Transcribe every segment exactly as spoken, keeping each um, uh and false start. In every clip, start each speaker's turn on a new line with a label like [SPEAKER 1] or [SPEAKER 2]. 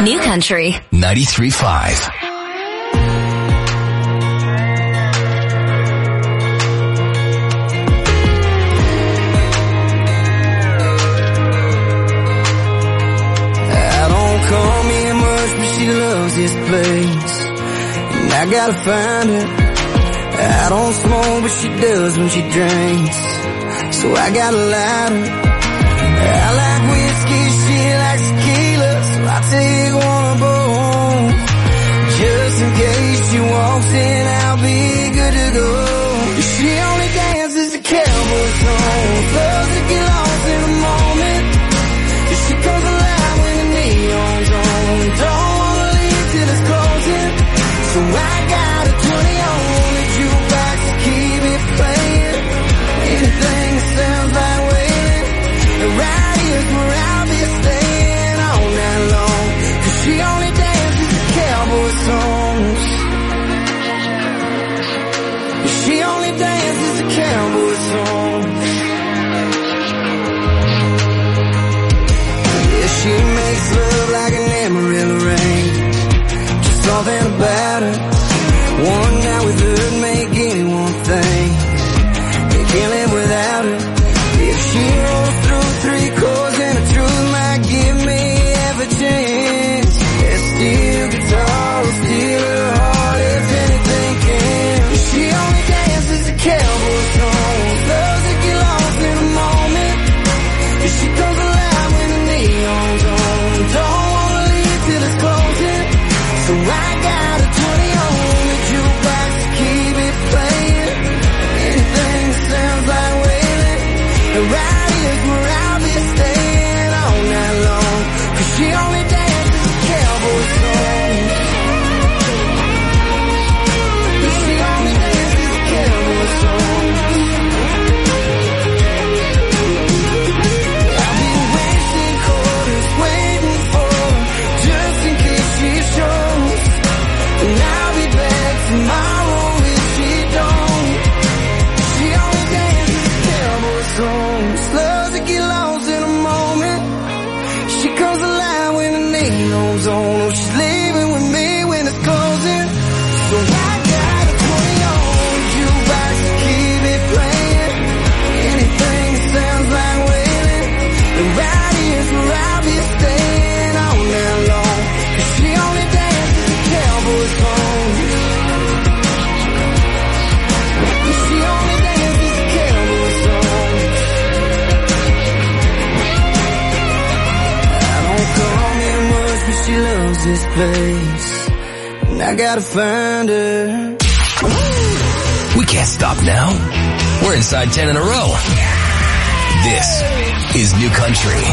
[SPEAKER 1] New Country
[SPEAKER 2] ninety-three point five.
[SPEAKER 3] She loves this place, and I gotta find her. I don't smoke, but she does when she drinks, so I gotta light her. I like whiskey, she likes tequila, so I take one of both. Just in case she walks in, I'll be good to go. She only dances to cowboy songs, loves to get lost in the moment. She comes alive when the neon's on. Don't till it's closing, so I got a twenty on the jukebox to keep it playing. Anything that sounds like wailing, right here's where I'll be staying all night long. Cause she only dances to cowboy songs. She only dances to cowboy songs. Yeah, she makes love like an Amarillo rain. Something about her. One night with her make anyone think they can't live without her. If she rolls through three chords and the truth might give me half a chance. That steel guitar will steal her heart if anything can. She only dances to cowboy songs, loves to get lost in a moment. She comes alive when the neon's on. Don't wanna leave till it's closing, so I got a twenty on the jukebox to keep it playing. Anything that sounds like wailing, right here's where I'll be staying all night long. Cause she only dances to cowboy songs. She only dances to cowboy songs. I'll be wasting quarters waiting for her, just in case she shows. And I'll be back tomorrow if she don't. She only dances to cowboy songs, loves to get lost in a moment. She comes alive when the neon's on. Oh, she's leaving with me when it's closing, so I got a twenty on the jukebox to keep it playing. Anything that sounds like wailing, and right here's where I'll be staying all night long. Cause she only dances to cowboy songs. She only dances to cowboy songs. I don't come in much, but she loves this place, and I gotta find her.
[SPEAKER 2] We can't stop now. We're inside ten in a row. This is New Country.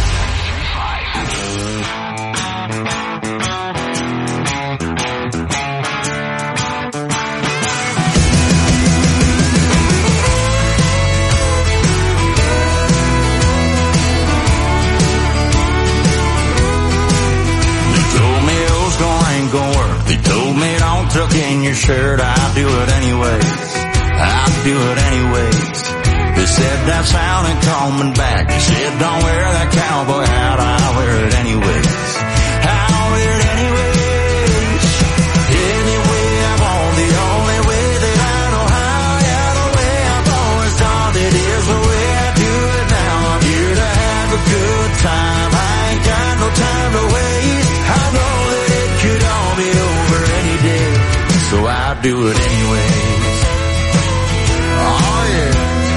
[SPEAKER 4] They told me don't tuck in your shirt, I'll do it anyways, I'll do it anyways. They said that sounded coming back, they said don't wear that cowboy hat, I'll wear it anyways, I'll wear it anyways. Anyway I want, the only way that I know how, yeah, the way I've always done it is the way I do it now. I'm here to have a good time, I ain't got no time to waste. I know that it could all be over any day, so I'll do it anyways. Oh yeah.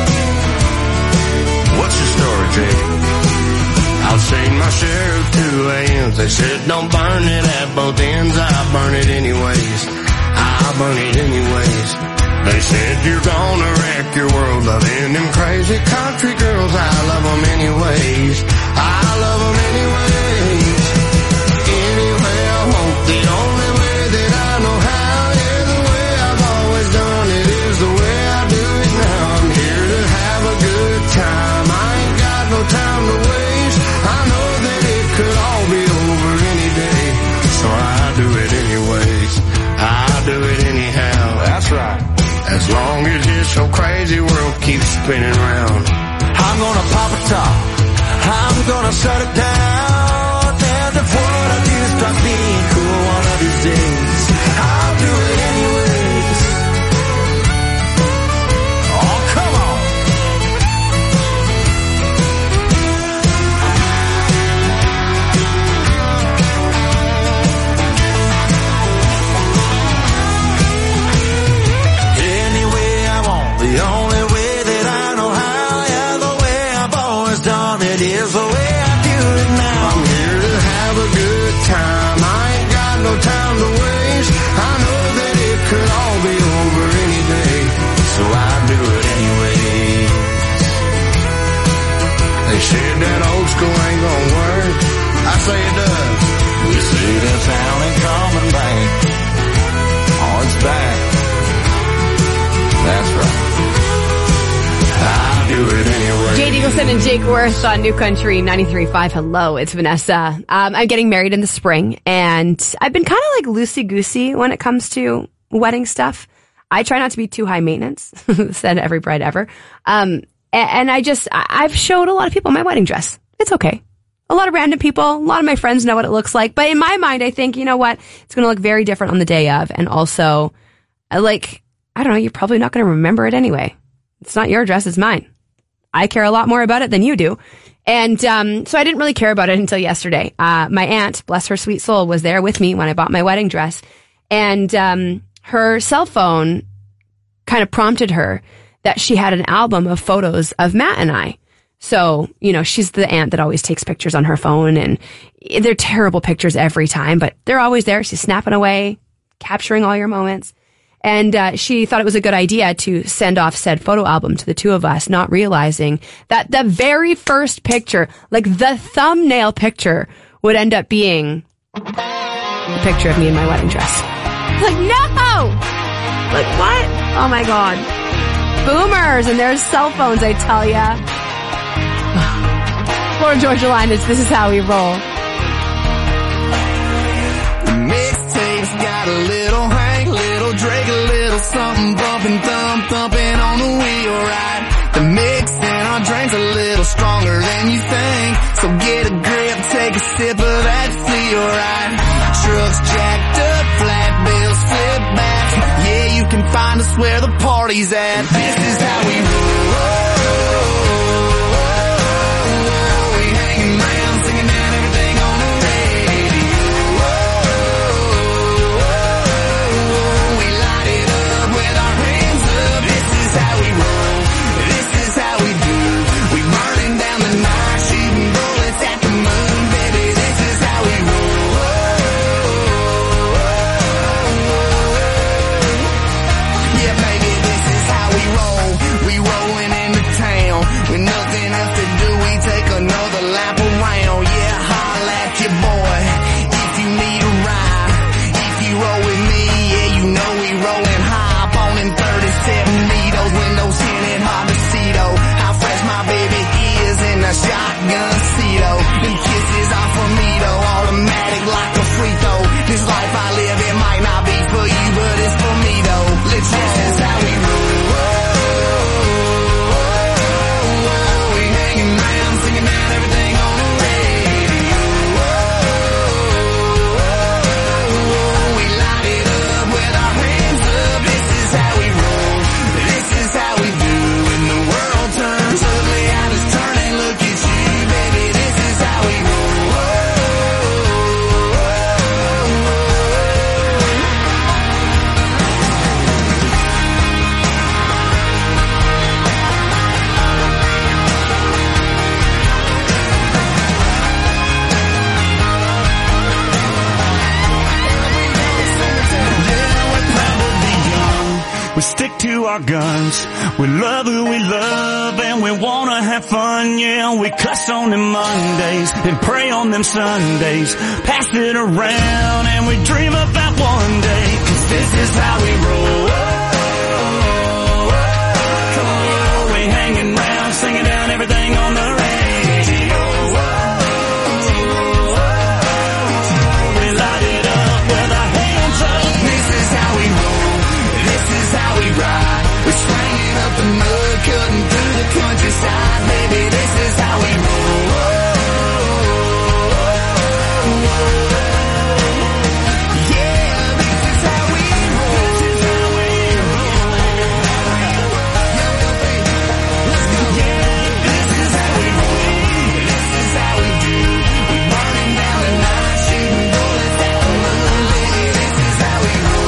[SPEAKER 4] What's your story, Jay? I've seen my share of two A Ms. They said don't burn it at both ends. I'll burn it anyways, I'll burn it anyways. They said you're gonna wreck your world loving them crazy country girls. I love them anyways, I love them anyways. Anyway I want, the only way that I know how, yeah, the way I've always done it is the way I do it now. I'm here to have a good time, I ain't got no time to waste. I know that it could all be over any day, so I do it anyways, I do it anyhow. That's right. As long as this so crazy world keeps spinning round, I'm gonna pop a top, I'm gonna shut it down. And if what I do is said that old school ain't gonna work. I say it does. We see the town ain't coming back. Oh, it's back. That's right. I do it anyway.
[SPEAKER 1] Jade Eagleson and Jake Worth on New Country ninety-three point five. Hello, it's Vanessa. Um, I'm getting married in the spring, and I've been kind of like loosey-goosey when it comes to wedding stuff. I try not to be too high maintenance, said every bride ever. Um, and, and I just, I've showed a lot of people my wedding dress. It's okay. A lot of random people, a lot of my friends know what it looks like. But in my mind, I think, you know what? It's going to look very different on the day of. And also, like, I don't know, you're probably not going to remember it anyway. It's not your dress, it's mine. I care a lot more about it than you do. And um, so I didn't really care about it until yesterday. Uh, my aunt, bless her sweet soul, was there with me when I bought my wedding dress. And um, her cell phone kind of prompted her that she had an album of photos of Matt and I. So, you know, she's the aunt that always takes pictures on her phone, and they're terrible pictures every time, but they're always there. She's snapping away, capturing all your moments. And uh, she thought it was a good idea to send off said photo album to the two of us, not realizing that the very first picture, like the thumbnail picture, would end up being a picture of me in my wedding dress. Like, no! Like, what? Oh, my God. Boomers and their cell phones, I tell ya. Florida Georgia Line is This Is How We Roll.
[SPEAKER 3] Mixtapes got a little Hank, little Drake, a little something bumping, thump, thumping on the wheel, right? The mix in our drinks a little stronger than you think. So get a grip, take a sip of that feel, right? Trucks jacked up, flat bills, flip backs. Yeah, you can find us where the party's at. This is how we roll. Shotgun Cedo, and kisses off for me though, automatic like a free throw. This life I live, it might not be for you, but it's for me though. Let's this is how we roll. We hanging around, singing down everything on the radio. We light it up with our hands up. This is how we roll. This is how we do. When the world turns ugly, I just turn and look at you, baby. This is how we roll.
[SPEAKER 5] We stick to our guns, we love who we love, and we wanna have fun, yeah. We cuss on them Mondays, and pray on them Sundays, pass it around, and we dream about one day, 'cause this is how we roll. Come on, we hanging around, singing down everything on the radio. We light it up with our hands up.
[SPEAKER 3] This is how we roll. This is how we ride. We're slanging up the mud, cutting through the countryside, baby. This is how we roll. Yeah, this is how we roll. This is how we roll. Yeah, this is how we roll. This is how we do. We're burning down the night, shooting bullets at the moon, baby. This is how we roll.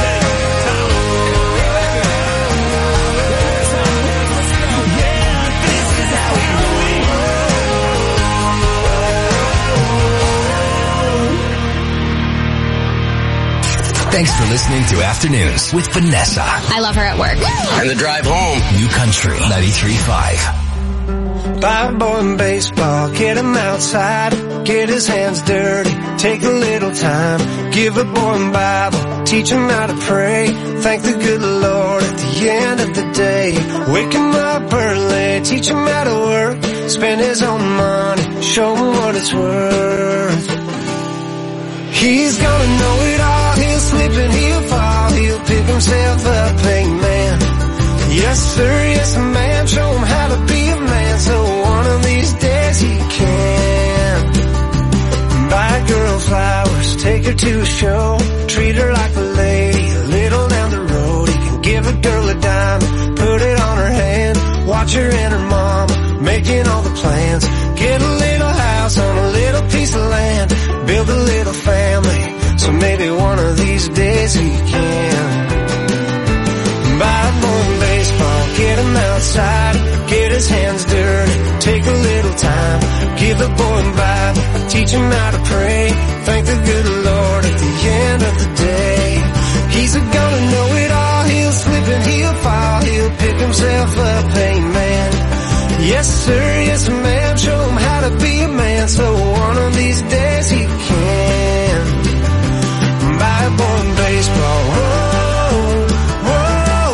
[SPEAKER 2] Thanks for listening to Afternoons with Vanessa.
[SPEAKER 1] I love her at work.
[SPEAKER 2] And the drive home. New Country ninety-three point five.
[SPEAKER 3] Buy a boy in baseball, get him outside, get his hands dirty, take a little time. Give a boy a Bible, teach him how to pray. Thank the good Lord at the end of the day. Wake him up early, teach him how to work. Spend his own money, show him what it's worth. He's gonna know it all, he'll slip and he'll fall. He'll pick himself up, amen. Yes sir, yes ma'am, show him how to be a man. So one of these days he can. Buy a girl flowers, take her to a show. Treat her like a lady, a little down the road. He can give a girl a dime, put it on her hand. Watch her and her mom, making all the plans. Get a little house on a little piece of land. Build a little family, so maybe one of these days he can. Buy a boy in baseball, get him outside, get his hands dirty, take a little time. Give a boy a Bible, teach him how to pray. Thank the good Lord at the end of the day. He's gonna know it all, he'll slip and he'll fall. He'll pick himself up, amen. Yes sir, yes ma'am, show him how to be a man. So one of these days he can. Buy a boy in baseball, whoa, whoa,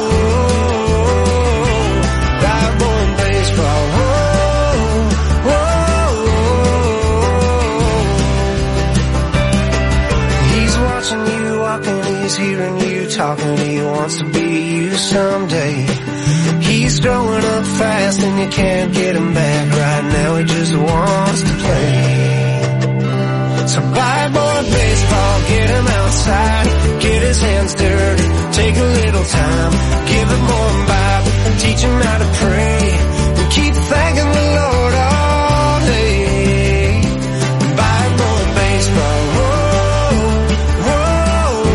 [SPEAKER 3] buy a boy in baseball, whoa, whoa. He's watching you walking, he's hearing you talking. He wants to be you someday. He's growing up fast and you can't get him back. Right now he just wants to play. So buy a boy in baseball, get him outside, get his hands dirty, take a little time. Give him more Bible, teach him how to pray, and keep thanking the Lord all day. Buy a boy in baseball, whoa, whoa,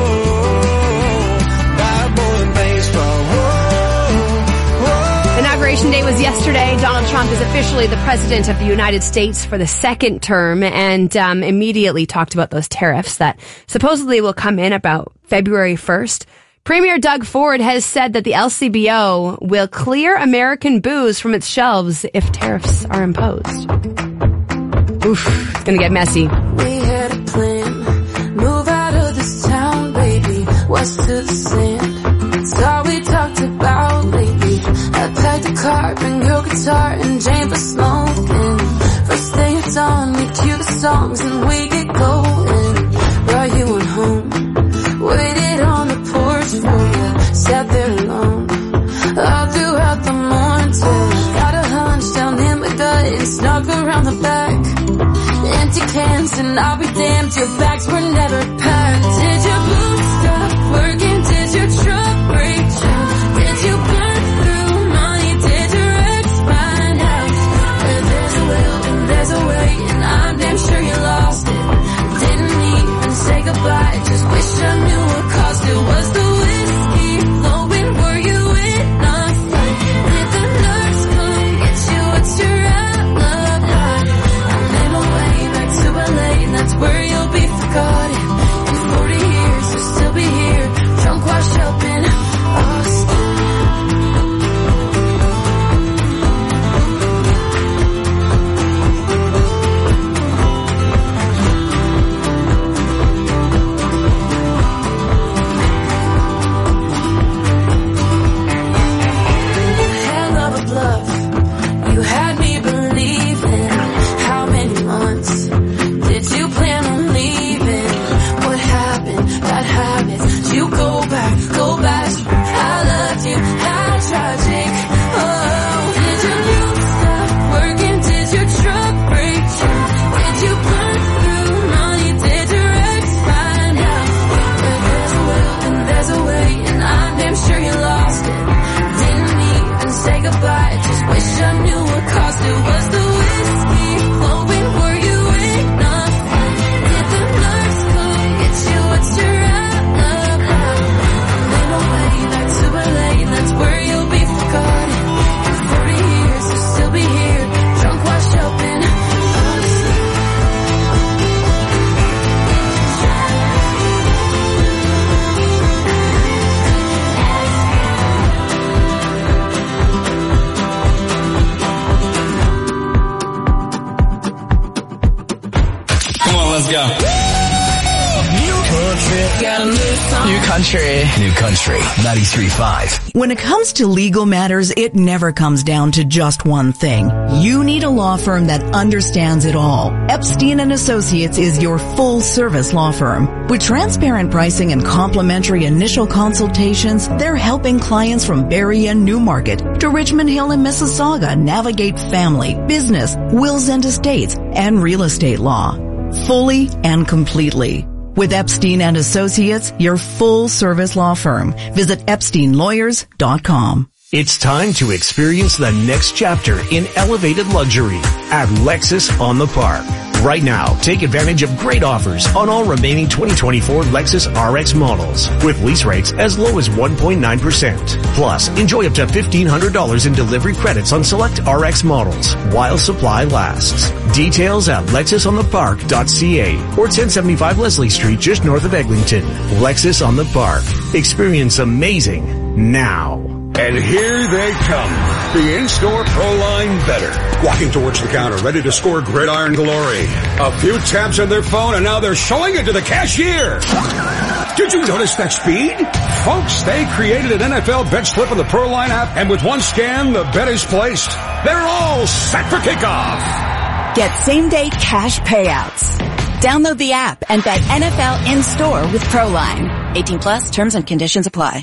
[SPEAKER 3] buy a boy in baseball, whoa.
[SPEAKER 1] Inauguration Day was yesterday. Donald Trump is officially the president of the United States for the second term, and um, immediately talked about those tariffs that supposedly will come in about February first. Premier Doug Ford has said that the L C B O will clear American booze from its shelves if tariffs are imposed. Oof, it's gonna get messy.
[SPEAKER 6] We had a plan, move out of this town, baby, west to the sand. It's all we talked about lately. I packed a car, bring your guitar and Jane for smoking. First thing it's on, we cue the songs and we get going. Brought you on home, waited on the porch for you, sat there alone all throughout the morning till I got a hunch down in my gut and snuck around the back. Empty cans and I'll be damned, your bags were never packed. Did your boots stop working? Did your truck break down? Did you burn through money? Did your ex find out? Well, there's a will and there's a way, and I'm damn sure you lost it. Didn't even say goodbye, just wish I knew what caused it. Was the whiskey flowing? Were you in a fight? Did the nurse come get you? What's your alibi? I made my way back to L A, and that's where you'll be forgotten. In forty years
[SPEAKER 2] Let's go.
[SPEAKER 7] New Country.
[SPEAKER 2] New Country ninety-three point five.
[SPEAKER 8] When it comes to legal matters, it never comes down to just one thing. You need a law firm that understands it all. Epstein and Associates is your full-service law firm. With transparent pricing and complimentary initial consultations, they're helping clients from Barrie and Newmarket to Richmond Hill and Mississauga navigate family, business, wills and estates, and real estate law. Fully and completely. With Epstein and Associates, your full-service law firm. Visit epstein lawyers dot com.
[SPEAKER 9] It's time to experience the next chapter in elevated luxury at Lexus on the Park. Right now, take advantage of great offers on all remaining twenty twenty-four Lexus R X models with lease rates as low as one point nine percent. Plus, enjoy up to fifteen hundred dollars in delivery credits on select R X models while supply lasts. Details at lexus on the park dot c a or ten seventy-five Leslie Street just north of Eglinton. Lexus on the Park. Experience amazing now.
[SPEAKER 10] And here they come, the in-store Proline Better. Walking towards the counter, ready to score gridiron glory. A few taps on their phone, and now they're showing it to the cashier. Did you notice that speed? Folks, they created an N F L bet slip on the Proline app, and with one scan, the bet is placed. They're all set for kickoff.
[SPEAKER 11] Get same-day cash payouts. Download the app and bet N F L in-store with Proline. eighteen plus, terms and conditions apply.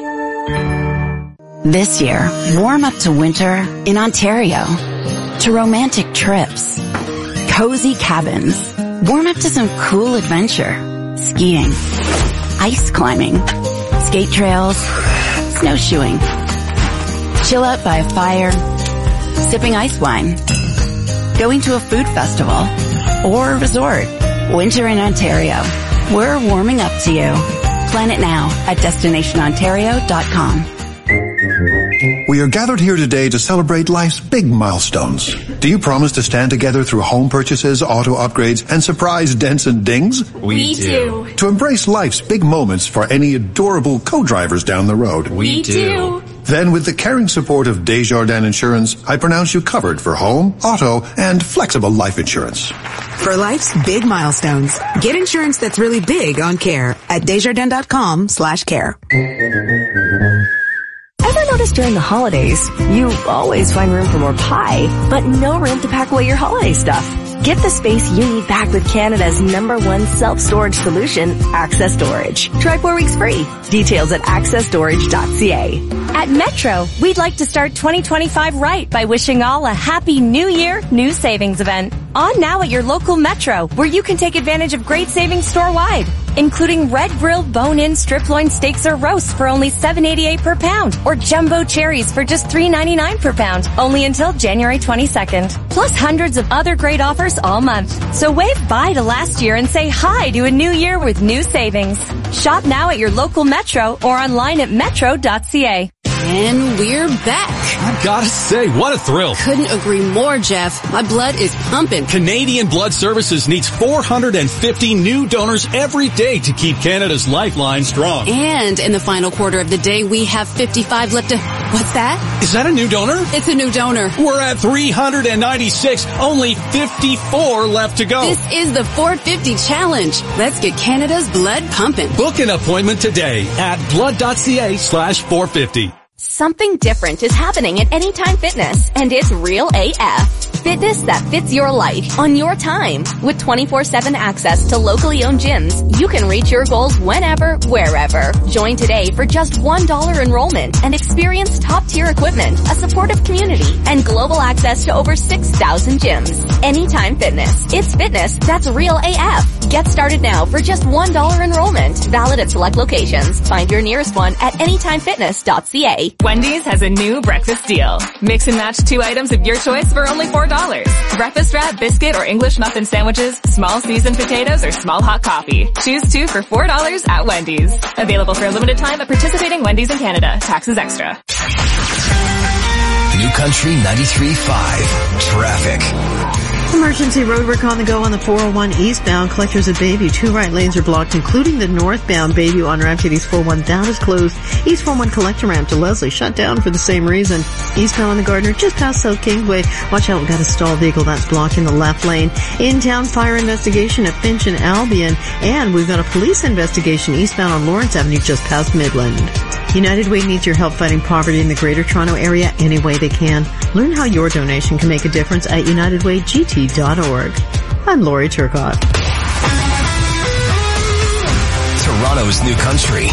[SPEAKER 11] This year, warm up to winter in Ontario. To romantic trips. Cozy cabins. Warm up to some cool adventure. Skiing. Ice climbing. Skate trails. Snowshoeing. Chill out by a fire. Sipping ice wine. Going to a food festival. Or a resort. Winter in Ontario. We're warming up to you. Plan it now at destination ontario dot com.
[SPEAKER 12] We are gathered here today to celebrate life's big milestones. Do you promise to stand together through home purchases, auto upgrades, and surprise dents and dings?
[SPEAKER 7] We, we do.
[SPEAKER 12] To embrace life's big moments for any adorable co-drivers down the road?
[SPEAKER 7] We, we do.
[SPEAKER 12] Then with the caring support of Desjardins Insurance, I pronounce you covered for home, auto, and flexible life insurance.
[SPEAKER 13] For life's big milestones, get insurance that's really big on care at desjardins dot com slash care.
[SPEAKER 14] Ever noticed during the holidays, you always find room for more pie, but no room to pack away your holiday stuff? Get the space you need back with Canada's number one self-storage solution, Access Storage. Try four weeks free. Details at access storage dot c a.
[SPEAKER 15] At Metro, we'd like to start twenty twenty-five right by wishing all a happy New Year, New Savings event. On now at your local Metro, where you can take advantage of great savings store-wide, including red grilled bone-in strip loin steaks or roasts for only seven eighty-eight per pound, or jumbo cherries for just three ninety-nine per pound, only until January twenty-second. Plus hundreds of other great offers all month. So wave bye to last year and say hi to a new year with new savings. Shop now at your local Metro or online at metro dot c a.
[SPEAKER 16] And we're back.
[SPEAKER 17] I've gotta say, what a thrill.
[SPEAKER 16] Couldn't agree more, Jeff. My blood is pumping.
[SPEAKER 17] Canadian Blood Services needs four hundred fifty new donors every day to keep Canada's lifeline strong.
[SPEAKER 16] And in the final quarter of the day, we have fifty-five left to... What's that?
[SPEAKER 17] Is that a new donor?
[SPEAKER 16] It's a new donor.
[SPEAKER 17] We're at three hundred ninety-six, only fifty-four left to go.
[SPEAKER 16] This is the four fifty challenge. Let's get Canada's blood pumping.
[SPEAKER 17] Book an appointment today at blood dot c a slash four fifty.
[SPEAKER 15] Something different is happening at Anytime Fitness, and it's real A F. Fitness that fits your life on your time. With twenty-four seven access to locally owned gyms, you can reach your goals whenever, wherever. Join today for just one dollar enrollment and experience top-tier equipment, a supportive community, and global access to over six thousand gyms. Anytime Fitness. It's fitness that's real A F. Get started now for just one dollar enrollment. Valid at select locations. Find your nearest one at anytime fitness dot c a.
[SPEAKER 18] Wendy's has a new breakfast deal. Mix and match two items of your choice for only four dollars. Breakfast wrap, biscuit, or English muffin sandwiches, small seasoned potatoes, or small hot coffee. Choose two for four dollars at Wendy's. Available for a limited time at participating Wendy's in Canada. Taxes extra.
[SPEAKER 2] New Country ninety-three point five. Traffic.
[SPEAKER 19] Emergency roadwork on the go on the four oh one eastbound. Collectors of Bayview. Two right lanes are blocked, including the northbound Bayview on ramp to East four oh one. Down is closed. East four oh one collector ramp to Leslie shut down for the same reason. Eastbound on the Gardner just past South Kingsway. Watch out, we've got a stalled vehicle that's blocked in the left lane. In-town fire investigation at Finch and Albion. And we've got a police investigation eastbound on Lawrence Avenue just past Midland. United Way needs your help fighting poverty in the Greater Toronto Area any way they can. Learn how your donation can make a difference at united way g t dot org. I'm Lori Turcott.
[SPEAKER 2] Toronto's new country.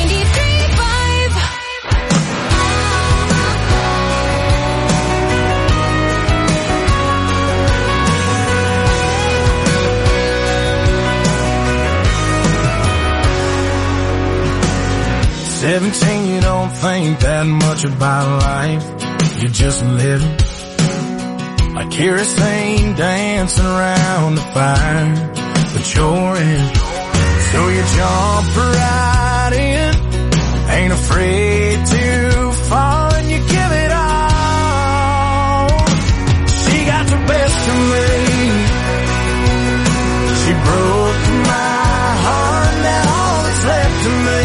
[SPEAKER 20] Seventeen, you don't think that much about life. You're just living like kerosene dancing around the fire, but you're in. So you jump right in, ain't afraid to fall, and you give it all. She got the best of me. She broke my heart, now all that's left of me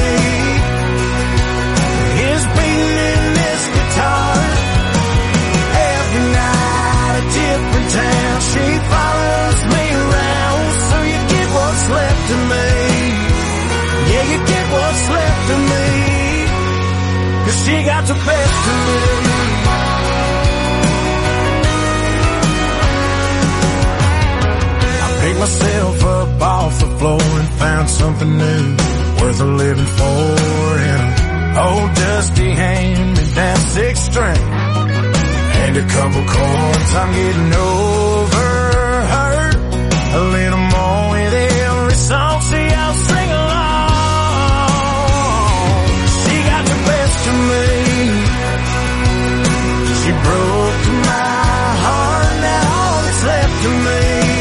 [SPEAKER 20] is beating in this guitar. Every night a different town. She follows me around, so you get what's left of me. Yeah, you get what's left of me, 'cause she got the best of me. I picked myself up off the floor and found something new, worth a living for, and old dusty hand-me-down six string and a couple chords. I'm getting over her a little more with every song. See, I'll sing along. She got the best of me. She broke my heart, now all that's left of me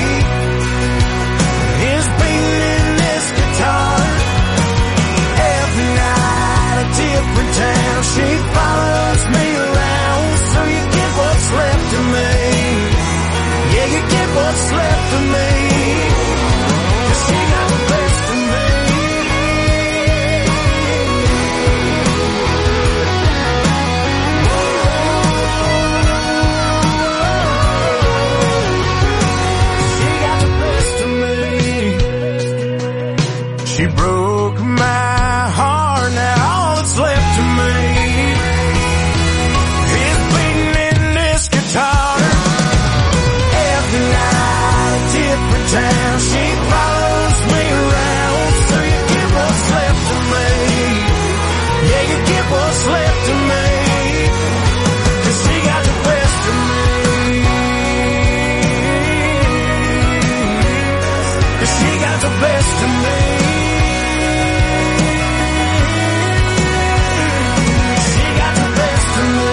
[SPEAKER 20] is beating in this guitar. Every night a different town. She follows me around, so you get what's left of me. Yeah, you get what's left of me, 'cause she got the best of me. She got the best of me. She broke my heart, now all that's left of me is beating in this guitar. Every night a different town. She follows me around, so you get what's left of me. Yeah, you get what's left of me, 'cause she got the best of me. 'Cause she got the best of me. She got the best of me.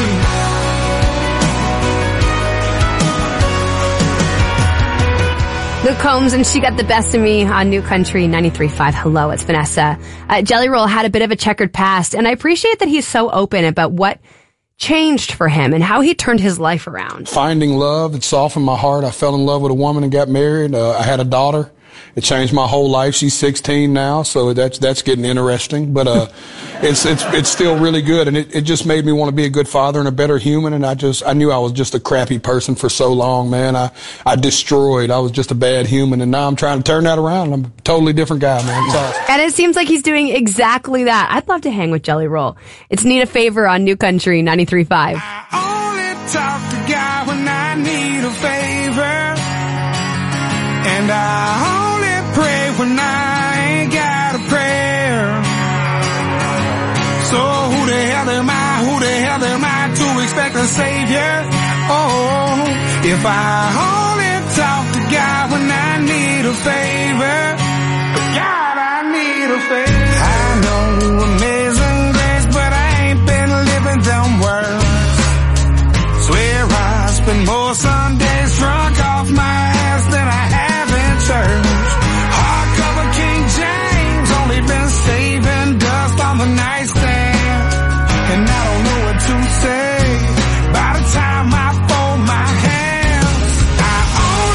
[SPEAKER 1] Luke Combs and She Got the Best of Me on New Country ninety-three point five. Hello, it's Vanessa. Uh, Jelly Roll had a bit of a checkered past, and I appreciate that he's so open about what changed for him and how he turned his life around.
[SPEAKER 21] Finding love, it softened my heart. I fell in love with a woman and got married. Uh, I had a daughter. It changed my whole life. She's sixteen now, so that's that's getting interesting. But uh, it's it's it's still really good, and it, it just made me want to be a good father and a better human. And I just I knew I was just a crappy person for so long, man. I I destroyed. I was just a bad human, and now I'm trying to turn that around. I'm a totally different guy, man. It's awesome.
[SPEAKER 1] And it seems like he's doing exactly that. I'd love to hang with Jelly Roll. It's Need a Favor on New Country ninety-three point five.
[SPEAKER 20] Only talk to God when I need a favor, and I pray when I ain't got a prayer. So who the hell am I, who the hell am I to expect a savior? Oh, if I only talk to God when I need a favor. God, I need a favor. I know amazing grace, but I ain't been living them words. Swear I spend more Sundays drunk off my ass than I have in church. King James, only been saving dust on the nightstand, and I don't know what to say. By the time I fold my hands, I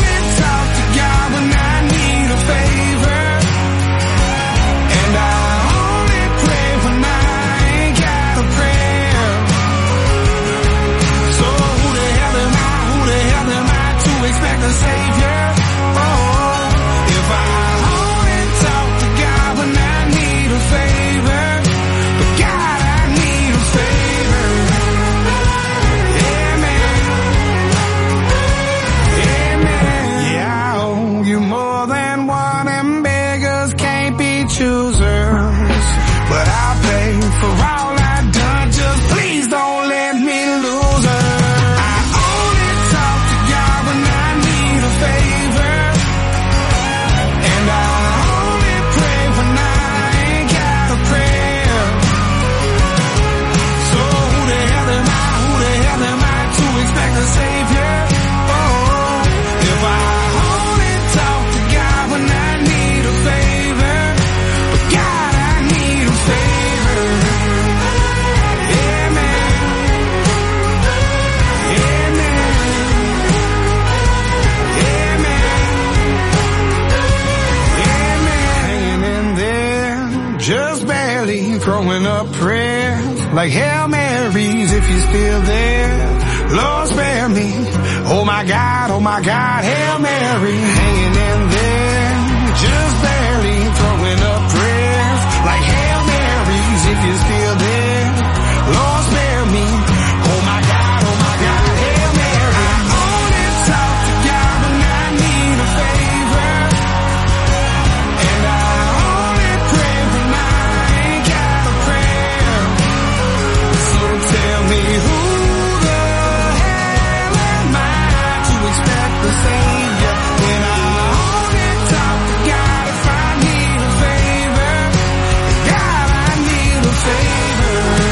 [SPEAKER 20] throwing up prayers like Hail Marys if you're still there. Lord spare me. Oh my God, oh my God, Hail Mary, hanging in there, just barely throwing up prayers like Hail Marys if you're still there. Lord spare me. Oh my God, oh my God, Hail Mary. I only talk to God when I need a favor, and I only pray when I ain't got a prayer. So tell me who the hell am I to expect the Savior when I only talk to God if I need a favor? God, I need a favor.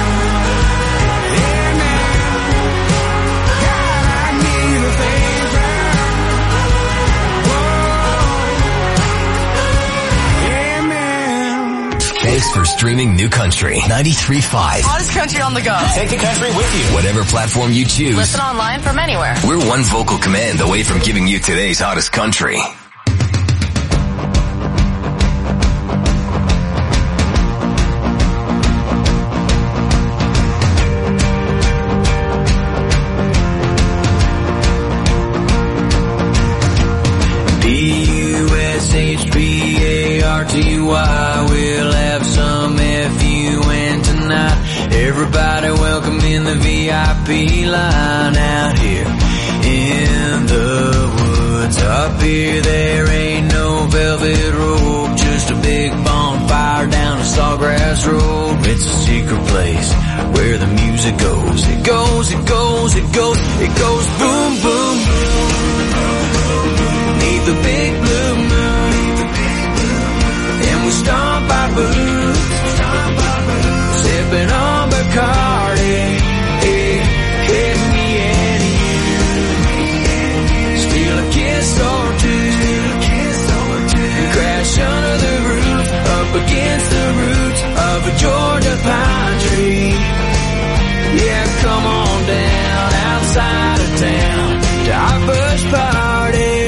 [SPEAKER 2] Thanks for streaming New Country ninety-three point five.
[SPEAKER 7] Hottest country on the go.
[SPEAKER 2] Take the country with you. Whatever platform you choose.
[SPEAKER 7] Listen online from anywhere.
[SPEAKER 2] We're one vocal command away from giving you today's hottest country.
[SPEAKER 3] D U S H B A R T Y, we'll have some F U N tonight. Everybody welcome in the V I P line out here in the woods. Up here there ain't no velvet rope, just a big bonfire down a sawgrass road. It's a secret place where the music goes. It goes, it goes, it goes, it goes boom, boom, neath the big blue moon, and we stomp our boots, sipping on Bacardi, hey, hey, me and you, steal a kiss or two, and crash under the roof, up against the roots of a Georgia pine tree. Yeah, come on down outside of town to our bush party.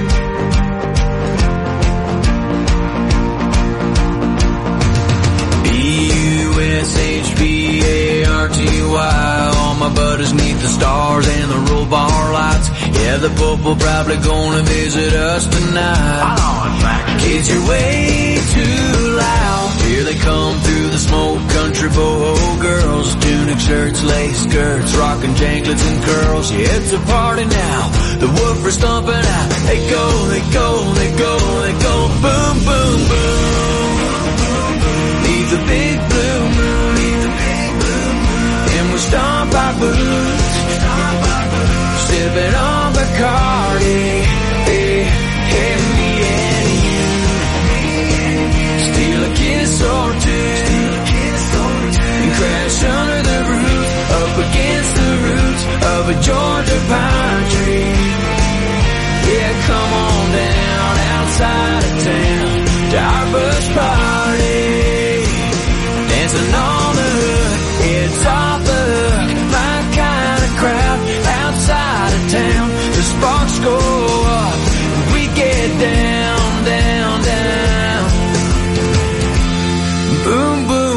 [SPEAKER 3] S H B A R T Y, all my buddies neath the stars and the roll bar lights. Yeah, the Pope will probably gonna visit us tonight. Kids, you're way too loud. Here they come through the smoke country, boho girls, tunic shirts, lace skirts, rockin' janklets and curls. Yeah, it's a party now, the woofers stomping out. They go, they go, they go, they go, boom, boom, boom. Leave the big blue moon, and we stomp our boots, sipping on Bacardi, hey, hey, me and you, steal a kiss or two, and crash under the roof, up against the roots of a Georgia pine tree. Yeah, come on down outside of town to our bush party. Dancing on the hook, it's off the hook, my kind of crowd outside of town. The sparks go up, we get down, down, down. Boom, boom,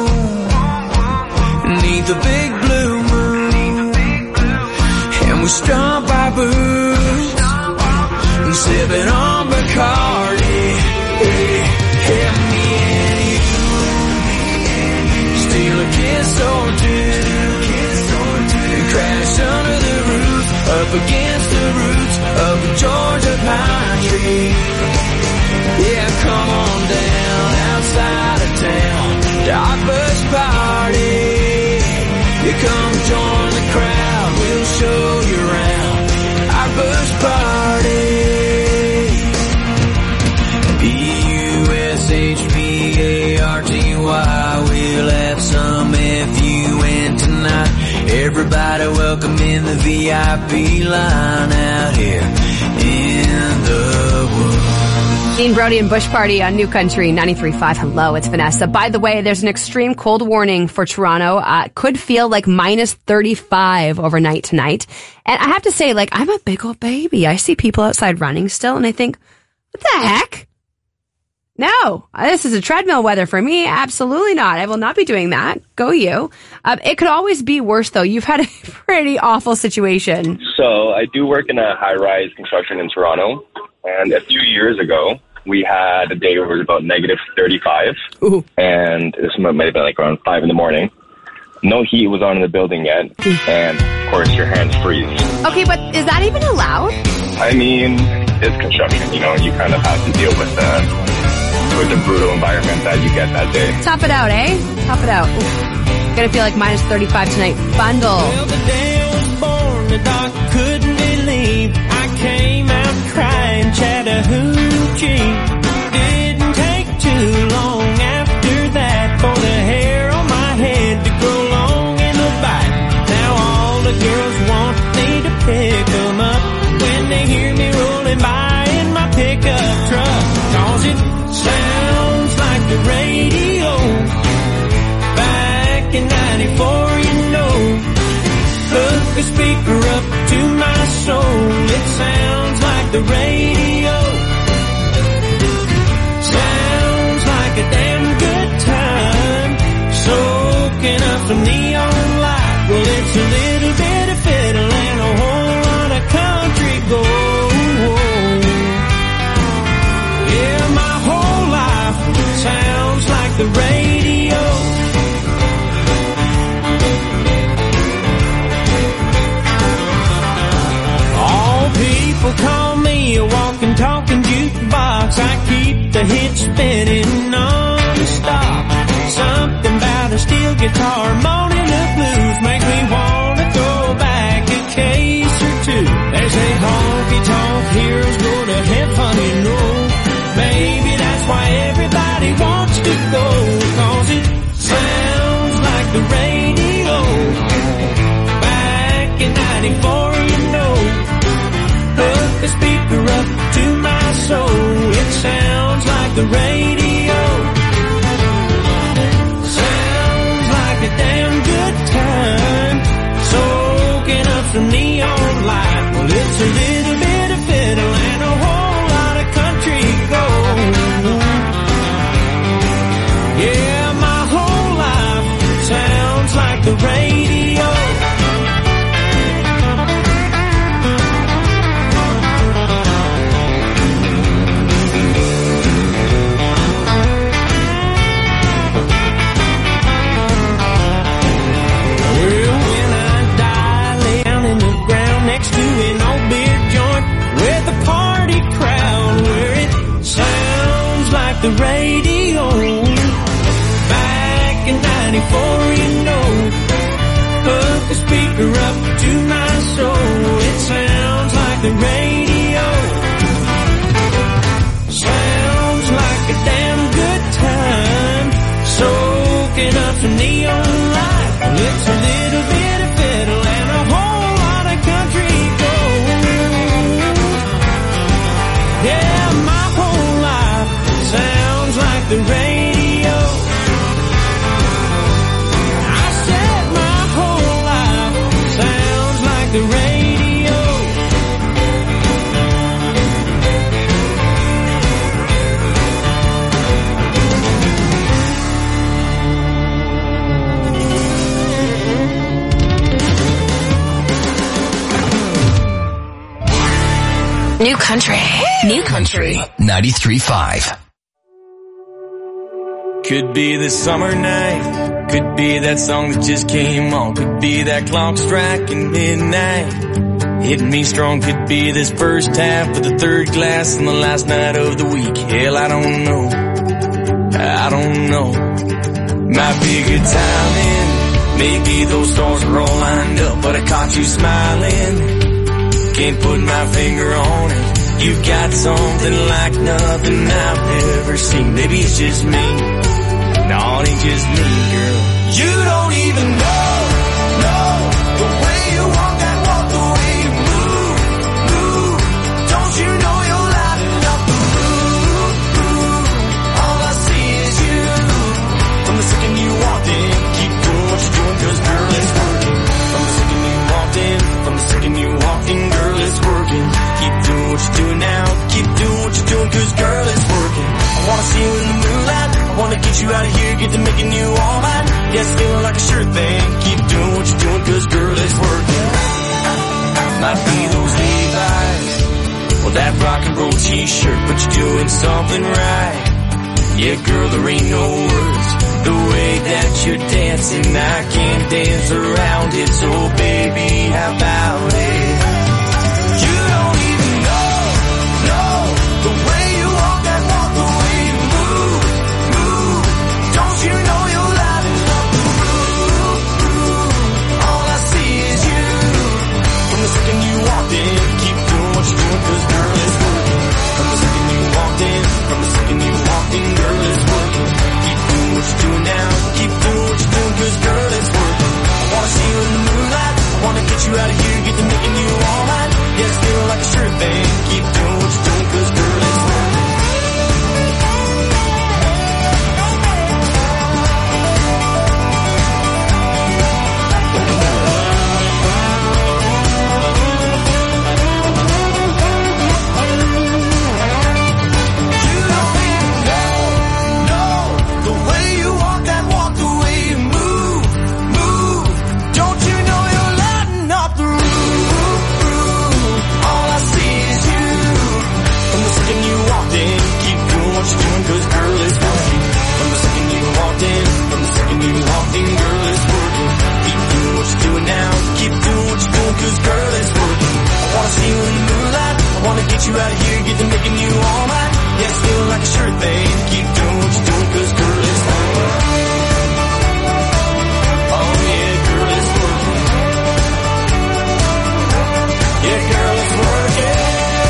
[SPEAKER 3] boom, neath the big blue moon, and we stomp our boots, and sipping on Bacardi, hey, hey, me and you. Steal a kiss or two, and crash under the roof, up against the roots of the Georgia pine tree. Yeah, come on down outside of town to our bush party. You come join the crowd, we'll show you around our bush party. B U S H B A R T Y, we'll have some F U N tonight. Everybody welcome in the V I P line out here in the woods.
[SPEAKER 1] Dean Brody and Bush Party on New Country ninety-three point five. Hello, it's Vanessa. By the way, there's an extreme cold warning for Toronto. Uh, could feel like minus thirty-five overnight tonight. And I have to say, like, I'm a big old baby. I see people outside running still, and I think, what the heck? No, this is a treadmill weather for me. Absolutely not. I will not be doing that. Go you. Um, it could always be worse, though. You've had a pretty awful situation.
[SPEAKER 4] So I do work in a high-rise construction in Toronto, and a few years ago, we had a day where it was about negative thirty-five,
[SPEAKER 1] Ooh.
[SPEAKER 4] and this might have been like around five in the morning. No heat was on in the building yet, and of course your hands freeze.
[SPEAKER 1] Okay, but is that even allowed?
[SPEAKER 4] I mean, it's construction, you know, you kind of have to deal with the with the brutal environment that you get that day.
[SPEAKER 1] Tough it out, eh? Tough it out. Ooh. Gonna feel like minus thirty-five tonight. Bundle.
[SPEAKER 3] Well, the day I was born, the doc couldn't believe I came out crying Chattahoochee. Didn't take too long after that for the hair on my head to grow long in the back. Now all the girls want me to pick them up when they hear me rolling by in my pickup truck. Cause it sounds like the radio back in ninety-four, you know. Hook a speaker up to my soul. It sounds like the radio. Sounds like a damn good time. Soaking up some neon light. Well, it's a little bit of fiddle and a whole lot of country gold. Yeah, my whole life sounds like the radio. All people call me a walking, talking jukebox. I keep the hits spinning non-stop. Something about a steel guitar moaning the blues makes me wanna throw back a case or two. They say honky-tonk heroes go to heaven, you know. Maybe that's why everybody wants to go, cause it sounds like the radio. Back in ninety-four, you know. Hook the speaker up to my soul. It sounds like the radio. Sounds like a damn good time. Soaking up some neon light. Well, it's a little bit of fiddle and a whole lot of country gold. Yeah, my whole life sounds like the radio. Well, when I die, lay down in the ground next to an old beer joint with a party crowd where it sounds like the radio. Back in ninety-four, you know. Hook the speaker up to my soul. It sounds like the radio. Sounds like a damn good time. Soaking up some neon light. It's a little bit of fiddle and a whole lot of country gold. Yeah, my whole life sounds like the radio. I said my whole life sounds like the radio.
[SPEAKER 2] New country. New country. ninety-three point five.
[SPEAKER 3] Could be the summer night. Could be that song that just came on. Could be that clock striking midnight. Hitting me strong. Could be this first half of the third glass on the last night of the week. Hell, I don't know. I don't know. Might be good timing. Maybe those stars are all lined up, but I caught you smiling. Can't put my finger on it. You've got something like nothing I've ever seen. Maybe it's just me. No, it ain't just me, girl. You don't even know, know the way you walk that walk, the way you move, move. Don't you know you're lighting up the room, room. All I see is you. From the second you walked in, keep doing what you're doing, cause girl, it's working. From the second you walked in, from the second you walked in, girl, it's working. Keep doing what you're doing now, keep doing what you're doing, cause girl, it's working. I wanna wanna see you in the moonlight. I wanna get you out of here, get to making you all mine. Yeah, it's feeling like a sure thing. Keep doing what you're doing, cause girl, it's working. Might be those Levi's or that rock and roll t-shirt, but you're doing something right. Yeah, girl, there ain't no words. The way that you're dancing, I can't dance around it. So baby, how about it? You don't even know, know the way you walk that walk, the way you move, move. Don't you know you're lighting up the room, room. All I see is you. From the second you walked in, keep doing what you're doing, cause girl, it's working. From the second you walked in, from the second you walked in, girl, it's working. Keep doing what you're doing now, keep doing what you're doing, cause girl, it's working. I wanna see you in the moonlight, I wanna get you out of here, get to making you all mine. Yeah, it's feeling like a sure thing. Keep doing what you're doing, cause girl, it's working. You out of here, get to making you all mine. Yeah, it's feeling like a sure thing. Keep doing what you're doing, cause girl, it's working. Oh yeah, girl, it's working. Yeah, girl, it's working.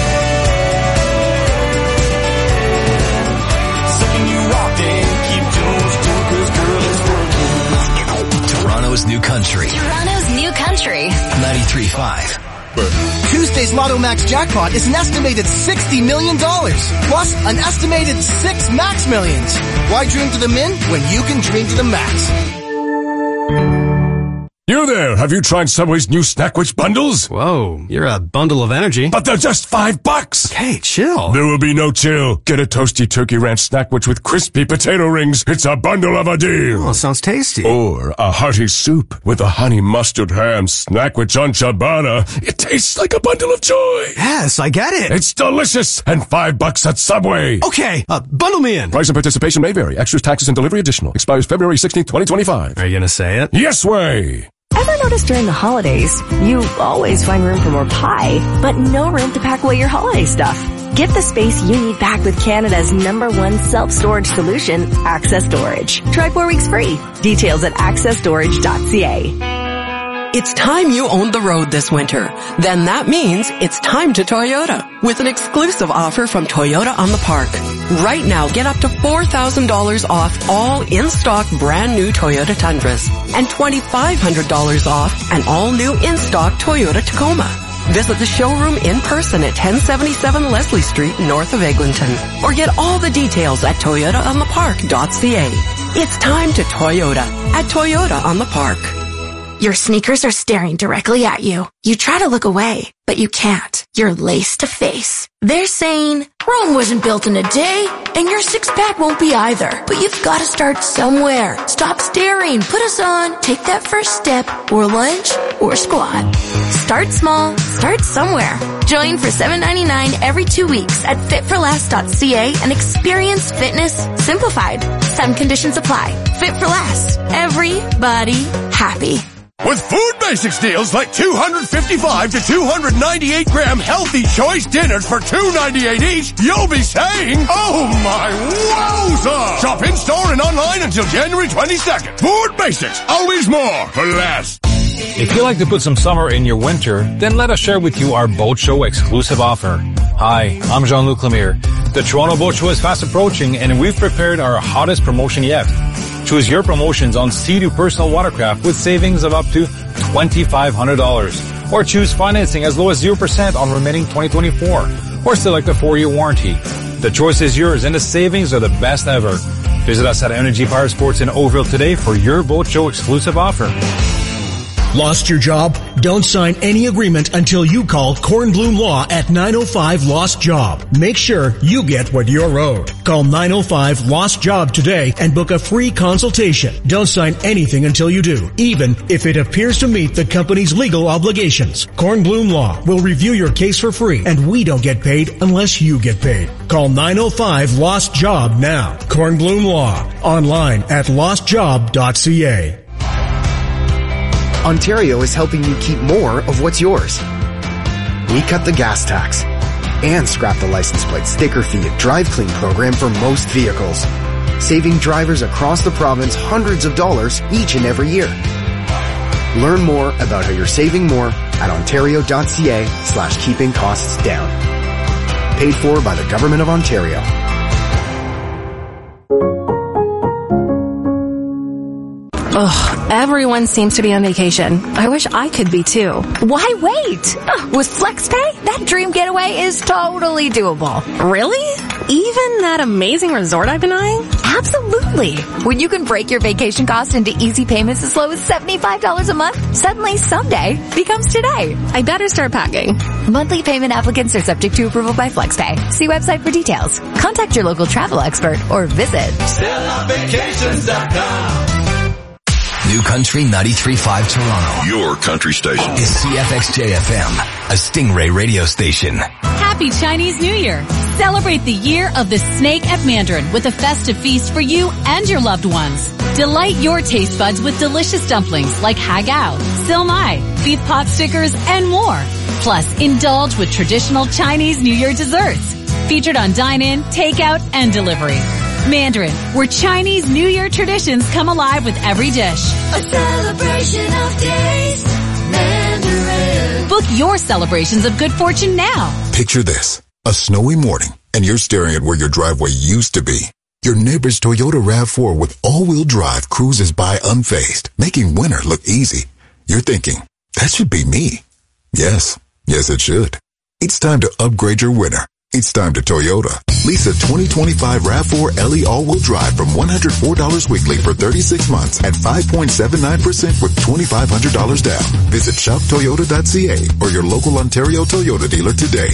[SPEAKER 3] Second you walked in, keep doing what you're doing, cause girl, it's working.
[SPEAKER 2] Toronto's new country.
[SPEAKER 15] Toronto's new country.
[SPEAKER 2] ninety-three point five.
[SPEAKER 5] Tuesday's Lotto Max jackpot is an estimated sixty million dollars, plus an estimated six Max Millions. Why dream to the min when you can dream to the max?
[SPEAKER 22] You there, have you tried Subway's new Snackwich bundles?
[SPEAKER 23] Whoa, you're a bundle of energy.
[SPEAKER 22] But they're just five bucks.
[SPEAKER 23] Okay, chill.
[SPEAKER 22] There will be no chill. Get a toasty turkey ranch Snackwich with crispy potato rings. It's a bundle of a deal.
[SPEAKER 23] Oh, sounds tasty.
[SPEAKER 22] Or a hearty soup with a honey mustard ham Snackwich on ciabatta. It tastes like a bundle of joy.
[SPEAKER 23] Yes, I get it.
[SPEAKER 22] It's delicious and five bucks at Subway.
[SPEAKER 23] Okay, uh, bundle me in.
[SPEAKER 22] Price and participation may vary. Extras, taxes, and delivery additional. Expires February sixteenth, twenty twenty-five.
[SPEAKER 23] Are you gonna say it?
[SPEAKER 22] Yes way.
[SPEAKER 14] Ever notice during the holidays, you always find room for more pie, but no room to pack away your holiday stuff? Get the space you need back with Canada's number one self-storage solution, Access Storage. Try four weeks free. Details at access storage dot c a.
[SPEAKER 24] It's time you owned the road this winter. Then that means it's time to Toyota with an exclusive offer from Toyota on the Park. Right now, get up to four thousand dollars off all in-stock brand new Toyota Tundras and twenty-five hundred dollars off an all-new in-stock Toyota Tacoma. Visit the showroom in person at ten seventy-seven Leslie Street, north of Eglinton, or get all the details at toyota on the park dot c a. It's time to Toyota at Toyota on the Park.
[SPEAKER 25] Your sneakers are staring directly at you. You try to look away, but you can't. You're lace to face. They're saying, Rome wasn't built in a day, and your six-pack won't be either. But you've got to start somewhere. Stop staring. Put us on. Take that first step, or lunge, or squat. Start small. Start somewhere. Join for seven ninety-nine every two weeks at fit for last dot c a and experience fitness simplified. Some conditions apply. Fit for Less. Everybody happy.
[SPEAKER 22] With Food Basics deals like two hundred fifty-five to two hundred ninety-eight gram healthy choice dinners for two ninety-eight each, you'll be saying, oh my wowza! Shop in-store and online until January twenty-second. Food Basics, always more for less.
[SPEAKER 26] If you like to put some summer in your winter, then let us share with you our Boat Show exclusive offer. Hi, I'm Jean-Luc Lemire. The Toronto Boat Show is fast approaching and we've prepared our hottest promotion yet. Choose your promotions on Sea-Doo personal watercraft with savings of up to twenty-five hundred dollars. Or choose financing as low as zero percent on remaining twenty twenty-four. Or select a four-year warranty. The choice is yours and the savings are the best ever. Visit us at Energy Power Sports in Oakville today for your Boat Show exclusive offer.
[SPEAKER 6] Lost your job? Don't sign any agreement until you call Kornblum Law at nine oh five Lost Job. Make sure you get what you're owed. Call nine oh five Lost Job today and book a free consultation. Don't sign anything until you do, even if it appears to meet the company's legal obligations. Kornblum Law will review your case for free, and we don't get paid unless you get paid. Call nine oh five Lost Job now. Kornblum Law. Online at lost job dot c a.
[SPEAKER 8] Ontario is helping you keep more of what's yours. We cut the gas tax and scrap the license plate sticker fee and drive clean program for most vehicles, saving drivers across the province hundreds of dollars each and every year. Learn more about how you're saving more at ontario dot c a slash keeping costs down. Paid for by the Government of Ontario.
[SPEAKER 9] Ugh, everyone seems to be on vacation. I wish I could be too.
[SPEAKER 10] Why wait? Uh, with FlexPay, that dream getaway is totally doable.
[SPEAKER 9] Really? Even that amazing resort I've been eyeing?
[SPEAKER 10] Absolutely. When you can break your vacation cost into easy payments as low as seventy-five dollars a month, suddenly someday becomes today.
[SPEAKER 9] I better start packing.
[SPEAKER 10] Monthly payment applicants are subject to approval by FlexPay. See website for details. Contact your local travel expert or visit
[SPEAKER 2] stella vacations dot com. New Country ninety-three point five Toronto.
[SPEAKER 11] Your country station.
[SPEAKER 2] Is C F X J F M, a Stingray radio station.
[SPEAKER 12] Happy Chinese New Year. Celebrate the year of the snake at Mandarin with a festive feast for you and your loved ones. Delight your taste buds with delicious dumplings like hagao, silmai, beef pot stickers, and more. Plus, indulge with traditional Chinese New Year desserts. Featured on dine-in, takeout, and delivery. Mandarin, where Chinese New Year traditions come alive with every dish.
[SPEAKER 3] A celebration of taste, Mandarin.
[SPEAKER 12] Book your celebrations of good fortune now.
[SPEAKER 27] Picture this, a snowy morning, and you're staring at where your driveway used to be. Your neighbor's Toyota RAV four with all-wheel drive cruises by unfazed, making winter look easy. You're thinking, that should be me. Yes, yes it should. It's time to upgrade your winter. It's time to Toyota. Lease a twenty twenty-five RAV four L E all-wheel drive from one hundred four dollars weekly for thirty-six months at five point seven nine percent with twenty-five hundred dollars down. Visit shop toyota dot c a or your local Ontario Toyota dealer today.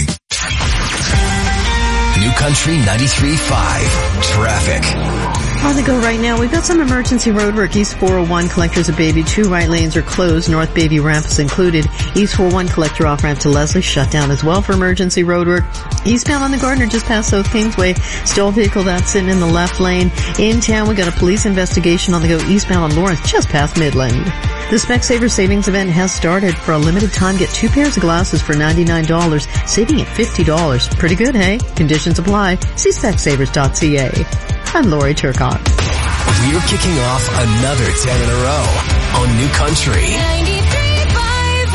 [SPEAKER 2] New Country ninety-three point five. Traffic.
[SPEAKER 19] On the go right now, we've got some emergency roadwork. East four oh one, collectors of Bayview. Two right lanes are closed. North Bayview ramp is included. East four oh one, collector off ramp to Leslie, shut down as well for emergency roadwork. Eastbound on the Gardner, just past South Kingsway. Still a vehicle that's sitting in the left lane. In town, we got a police investigation on the go eastbound on Lawrence, just past Midland. The Specsavers Savings Event has started. For a limited time, get two pairs of glasses for ninety-nine dollars, saving at fifty dollars. Pretty good, hey? Conditions apply. See specsavers dot c a. I'm Lori Turcotte.
[SPEAKER 2] We're kicking off another ten in a row on New Country ninety-three point five.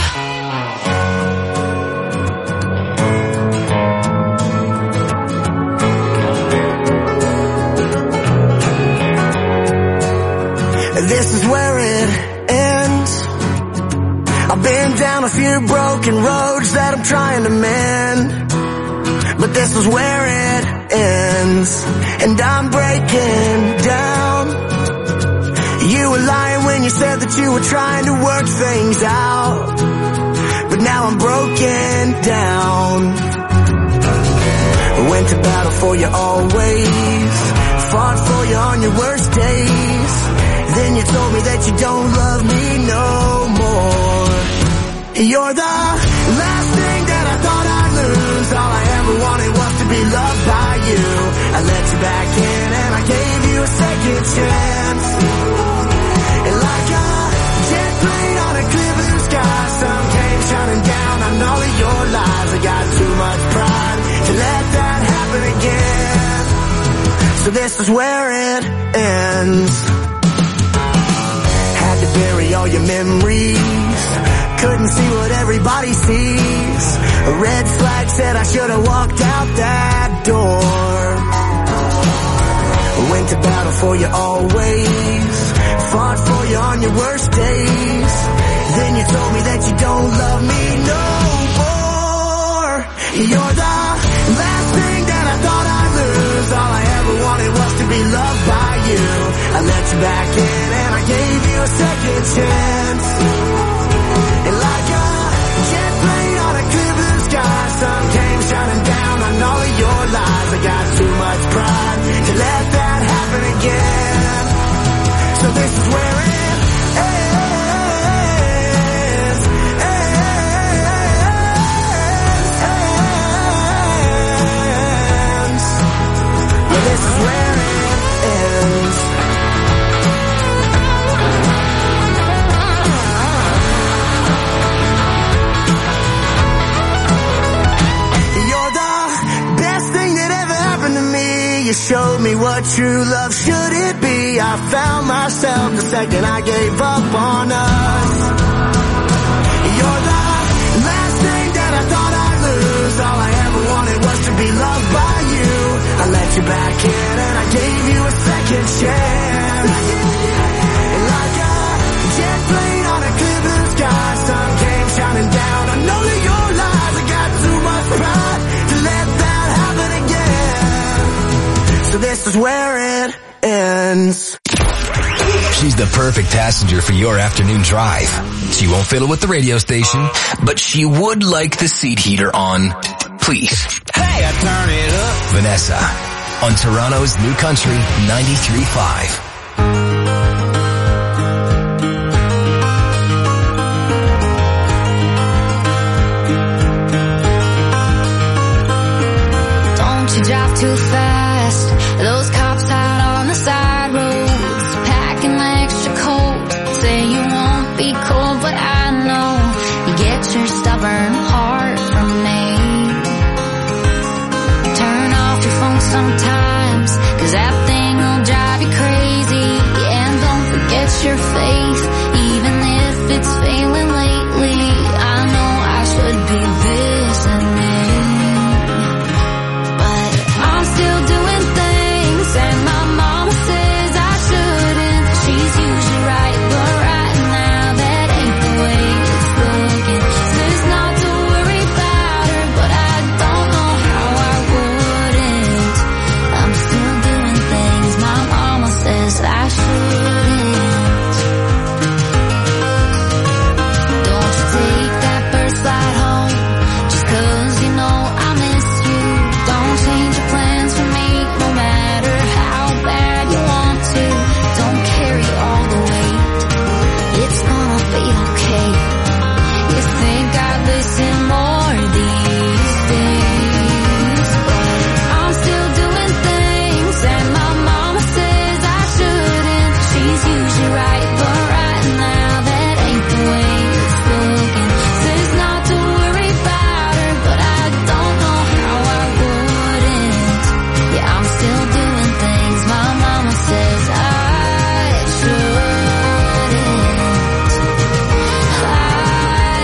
[SPEAKER 3] This is where it ends. I've been down a few broken roads that I'm trying to mend, but this is where it ends, and I'm breaking down. You were lying when you said that you were trying to work things out, but now I'm broken down. Went to battle for you always, fought for you on your worst days. Then you told me that you don't love me no more. You're the last thing that I thought I'd lose. All I ever wanted was to be loved by you. I let you back in and I gave you a second chance. And like a jet plane on a clear blue sky, sun came shining down on all of your lies. I got too much pride to let that happen again. So this is where it ends. Had to bury all your memories, couldn't see what everybody sees. A red flag said I should have walked out that door. Went to battle for you always, fought for you on your worst days. Then you told me that you don't love me no more. You're the last thing that I thought I'd lose. All I ever wanted was to be loved by you. I let you back in and I gave you a second chance. lies. I got too much pride to let that happen again. So this is where it ends, ends, ends. But this is where it ends. You showed me what true love should it be. I found myself the second I gave up on us. You're the last thing that I thought I'd lose. All I ever wanted was to be loved by you. I let you back in and I gave you a second chance. Like a jet plane on a clear blue sky, sun came shining down. I know that your lies. I got too much pride to let that happen again. So this is where it ends.
[SPEAKER 2] She's the perfect passenger for your afternoon drive. She won't fiddle with the radio station, but she would like the seat heater on. Please.
[SPEAKER 3] Hey, I turn it up.
[SPEAKER 2] Vanessa on Toronto's New Country ninety-three point five.
[SPEAKER 11] Don't you drive too fast. Those cops out on the side roads, packing extra coat. Say you won't be cold, but I know you get your stubborn heart from me. Turn off your phone sometimes, cause that thing will drive you crazy. And don't forget your faith, even if it's failing lately. I know I should be listening, but I'm still doing things and my mama says I shouldn't. She's usually right, but right now that ain't the way it's looking. Says not to worry about her, but I don't know how I wouldn't. I'm still doing things my mama says I shouldn't. Don't you take that first flight home, just cause you know I miss you. Don't change your plans for me, no matter how bad you want to. Don't carry all the weight, it's gonna be okay. You think I'd listen more these days, but I'm still doing things and my mama says I shouldn't. She's usually right, but right now that ain't the way it's looking. Says not to worry about her, but I don't know how I wouldn't. Yeah, I'm still doing things my mama says I shouldn't. I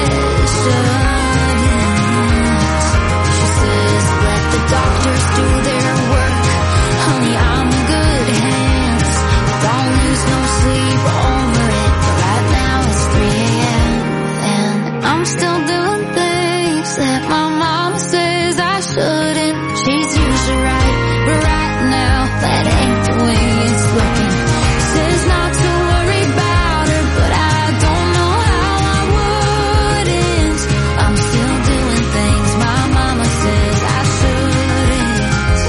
[SPEAKER 11] shouldn't. She says let the doctors do their work. Honey, I'm in good hands. Don't lose no sleep over it, but right now it's three a.m. and I'm still doing things that my mama says I shouldn't. She's usually right, but right now that ain't the way it's looking. Says not to worry about her, but I don't know how I wouldn't. I'm still doing things my mama says I shouldn't.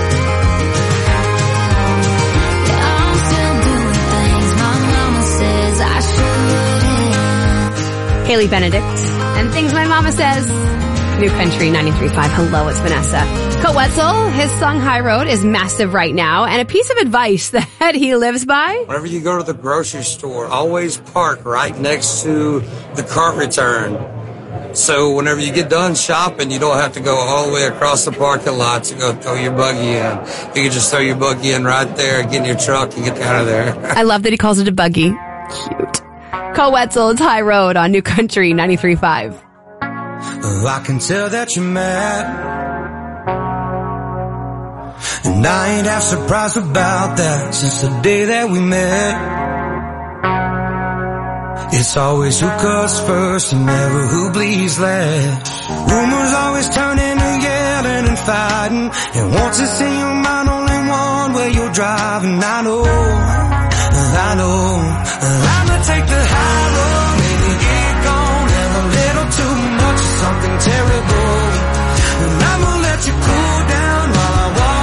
[SPEAKER 11] Yeah, I'm still doing things my mama says I shouldn't.
[SPEAKER 1] Haley Benedict and Things My Mama Says. New Country ninety-three point five. Hello, it's Vanessa. Coat Wetzel, his song High Road is massive right now, and a piece of advice that he lives by.
[SPEAKER 13] Whenever you go to the grocery store, always park right next to the cart return. So whenever you get done shopping, you don't have to go all the way across the parking lot to go throw your buggy in. You can just throw your buggy in right there, get in your truck, and get out of there.
[SPEAKER 1] I love that he calls it a buggy. Cute. Coat Wetzel, it's High Road on New Country ninety-three point five.
[SPEAKER 3] Oh, I can tell that you're mad, and I ain't half surprised about that since the day that we met. It's always who cuts first and never who bleeds last. Rumors always turn into yelling and fighting, and once it's in your mind only one way you're driving. I know, I know, I'ma take the high road, maybe get gone, have a little too much of something terrible, and I'ma let you cool down while I walk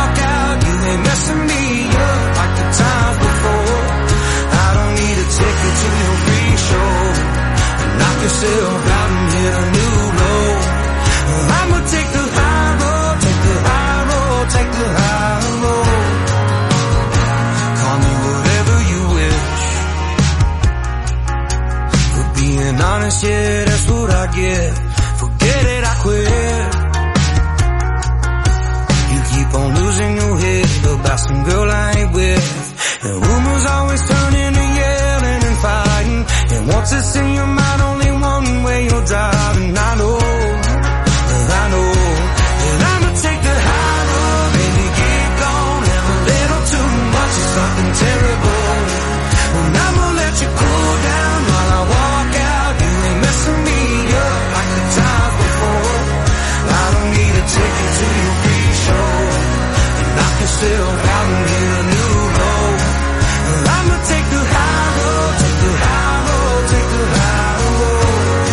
[SPEAKER 3] rumors in your head about some girl I ain't with. And rumors always turn into yelling and fighting. And once it's in your mind, only one way you're driving. I know, I know. And I'ma take the high road, maybe get gone. Have a little too much of something terrible. And I'ma let you cool down while I walk out. You ain't messing me up like the times before. I don't need to take you to your free show and knock yourself out and get a new road. I'ma take the high road, take the high road, take the high road.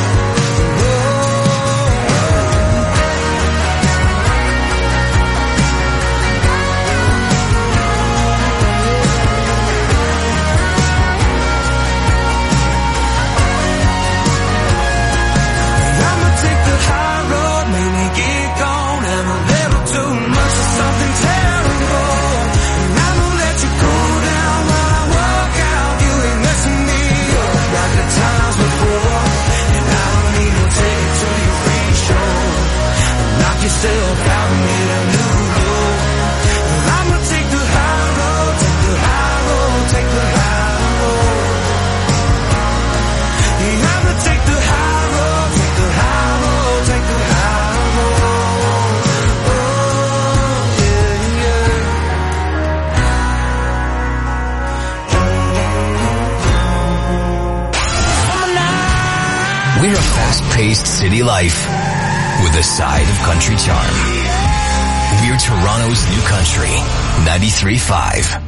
[SPEAKER 3] I'ma take the high road, maybe get gone, have a little too much of something terrible. And I'ma let you cool down while I walk out. You ain't messing me up like the times before. And I don't need to take you to your free show and knock yourself out and get a new road. I'ma take the high road, take the high road, take the high road. Yeah, I'ma take the high road, take the high road, take the high road. Oh, yeah, yeah.
[SPEAKER 2] We're a fast-paced city life with a side of country charm. We're Toronto's new country, ninety-three point five.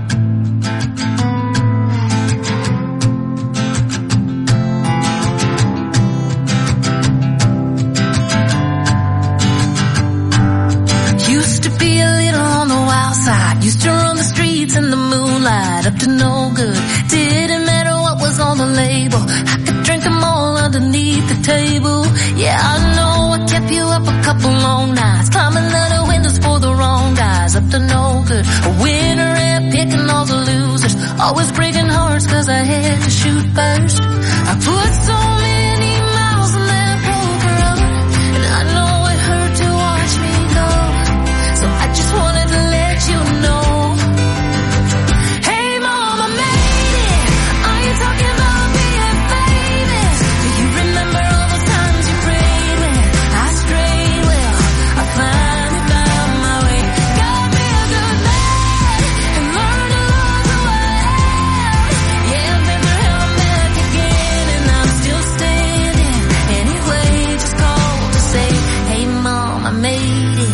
[SPEAKER 11] Used to be a little on the wild side. Used to run the streets in the moonlight, up to no good. Didn't matter what was on the label. I could drink them all underneath the table. Yeah, I know I kept you up a couple long nights, climbing out of windows for the wrong guys, up to no good. A winner and picking all the losers, always breaking hearts cause I had to shoot first. I put so many miles on that poker road, and I know it hurt to watch me go. So I just wanted to let you know. Hey mom, I made it. Are you talking about being famous? Do you remember all those times you prayed when I strayed? Well, I finally found my way. Got me a good man and learned to love who I am. Yeah, I've been through hell and back again, and I'm still standing. Anyway, just call to say, hey mom, I made it.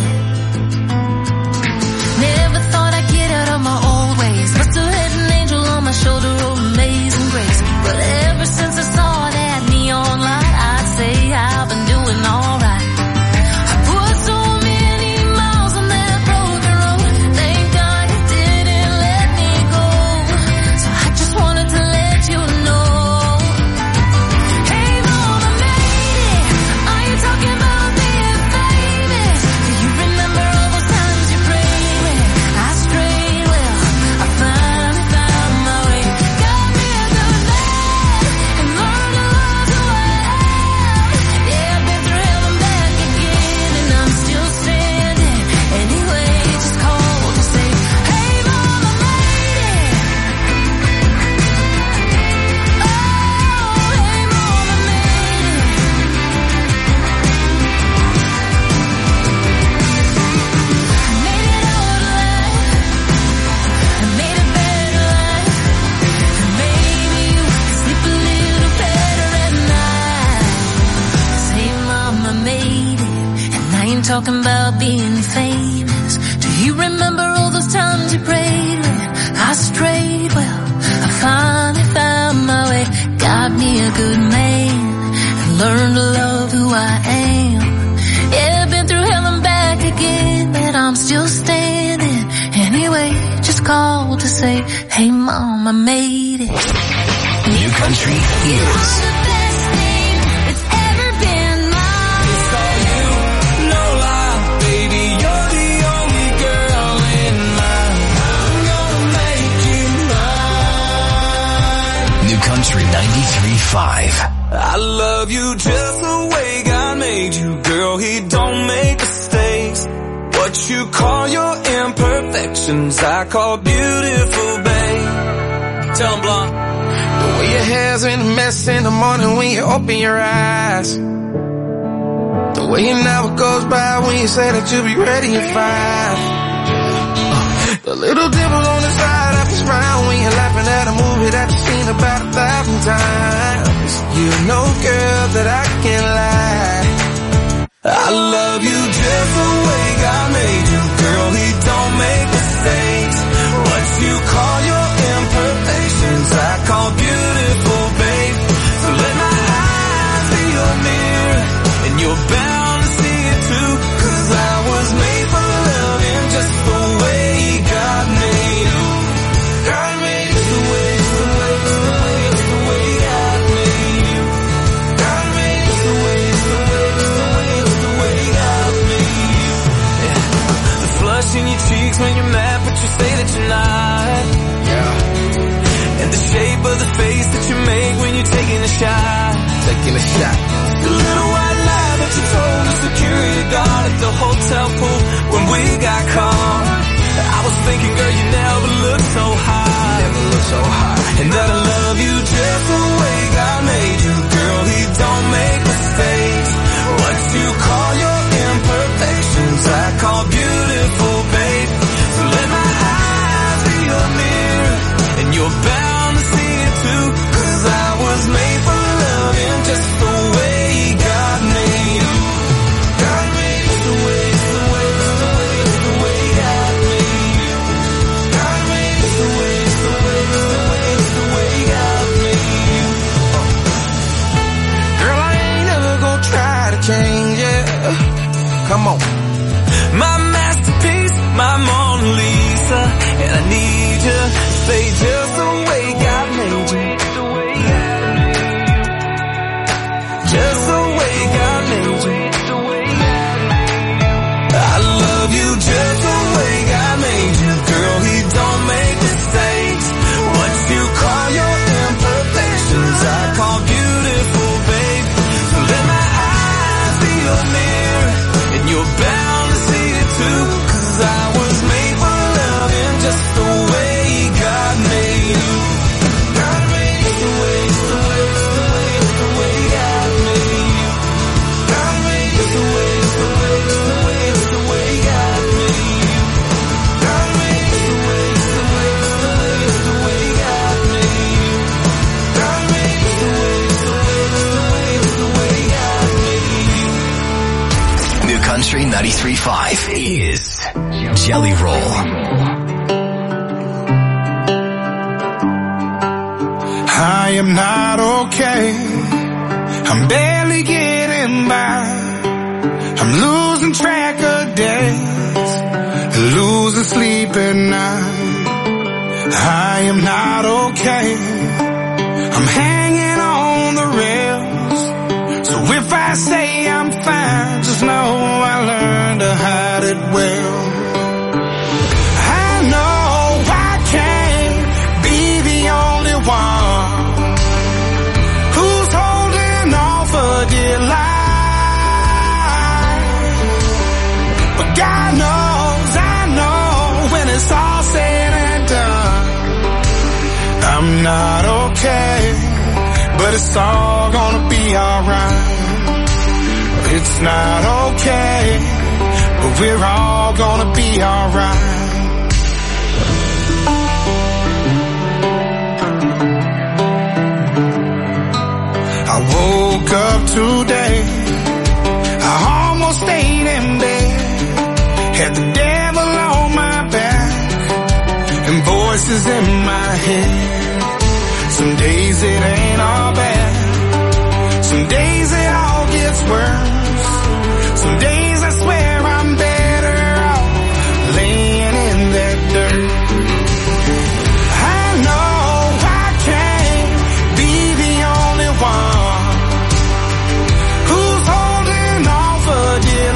[SPEAKER 11] Never thought I'd get out of my old ways. Must have had an angel on my shoulder, oh amazing grace. But ever since I saw that neon light, I'd say I've been doing alright. I put so many miles on that broken road. Thank God it didn't let me go. So I just wanted to let you know. Hey mom, I made it. Are you talking about being famous? Do you remember all those times you prayed when I strayed? Well, I finally found my way. Got me a good man and learned to love who I am. Yeah, I've been through hell and back again, and I'm still standing. Anyway, just call to say, hey mom, I made it. Oh, hey mom, I made it. I made it out alive. I made a better life. And maybe you can sleep a little better at night. Say mom, I made it. And I ain't talking about being famous. Do you remember all those times you prayed when I strayed? Well, I finally found my way. Got me a good man and learned to love who I am. Yeah, been through hell and back again, but I'm still standing. Anyway, just call to say, hey mom, I made it.
[SPEAKER 2] New country is
[SPEAKER 11] The best thing that's ever been mine.
[SPEAKER 3] It's all you, no lie, baby. You're the only girl in mine. I'm gonna make you mine.
[SPEAKER 2] New Country ninety-three point five.
[SPEAKER 3] I love you just the way God made you, girl. He don't make mistakes. What What you call your imperfections, I call beautiful, babe. Tell 'em, Blonde. The way your hair's in a mess in the morning when you open your eyes. The way your never goes by when you say that you'll be ready at five. The little dimple on the side of his frown when you're laughing at a movie that you've seen about a thousand times. You know, girl, that I can't lie. I love you just the way God made you, girl, he don't make mistakes. What you call your imperfections, I call beautiful, babe. So let my eyes be your mirror, and you're bound to see it too, 'cause I was made for loving just the way God made you. God made you the way, the way, the way, the way God made you. God made you the way, the way, the way, the way God made you. Yeah. The flush in your cheeks when you're mad, but you say that you're not. Yeah. And the shape of the face that you make when you're taking a shot. Taking a shot. The little white lie that you told the security guard at the hotel pool when we got caught. I was thinking, girl, you never looked so high. Never looked so high. And that I love you just the way God made you, girl, he don't make mistakes. What you call your imperfections, I call beautiful, babe. So let my eyes be your mirror, and you're bound to see it too, 'cause I was made for loving just the way God made you. God made you the way, the way, the way, the way God made you. God made you the way, the way, the way, the way God made you. Girl, I ain't never gonna try to change it. Come on. My masterpiece, my Mona Lisa, and I need you to stay just the way God made you. Just the way God made you. I love you just the way God made you, girl, he don't make mistakes. What you call your imperfections, I call beautiful, babe. So let my eyes be your mirror, and you're bound to see it too, 'cause I was made for loving just the way God made you. God made you the way, the way, the way, the way God made you. God made you the way, the way, the way, the way God made you. God made you the way, the way, the way, the way God made you. God made you the way, the way, the way, the way God made you.
[SPEAKER 2] New Country ninety-three point five is Jelly Roll.
[SPEAKER 3] I am not okay. I'm barely getting by. I'm losing track of days, losing sleep at night. I am not okay. I'm hanging on the rails. So if I say I'm fine, just know I learned to hide it well. I know I can't be the only one who's holding on for dear life. But God knows, I know, when it's all said and done, I'm not okay, but it's all gonna be alright. It's not okay, but we're all gonna be alright. I woke up today, I almost stayed in bed, had the devil on my back, and voices in my head. Some days it ain't all bad, some days it all gets worse. Some days I swear I'm better off laying in that dirt. I know I can't be the only one who's holding on for dear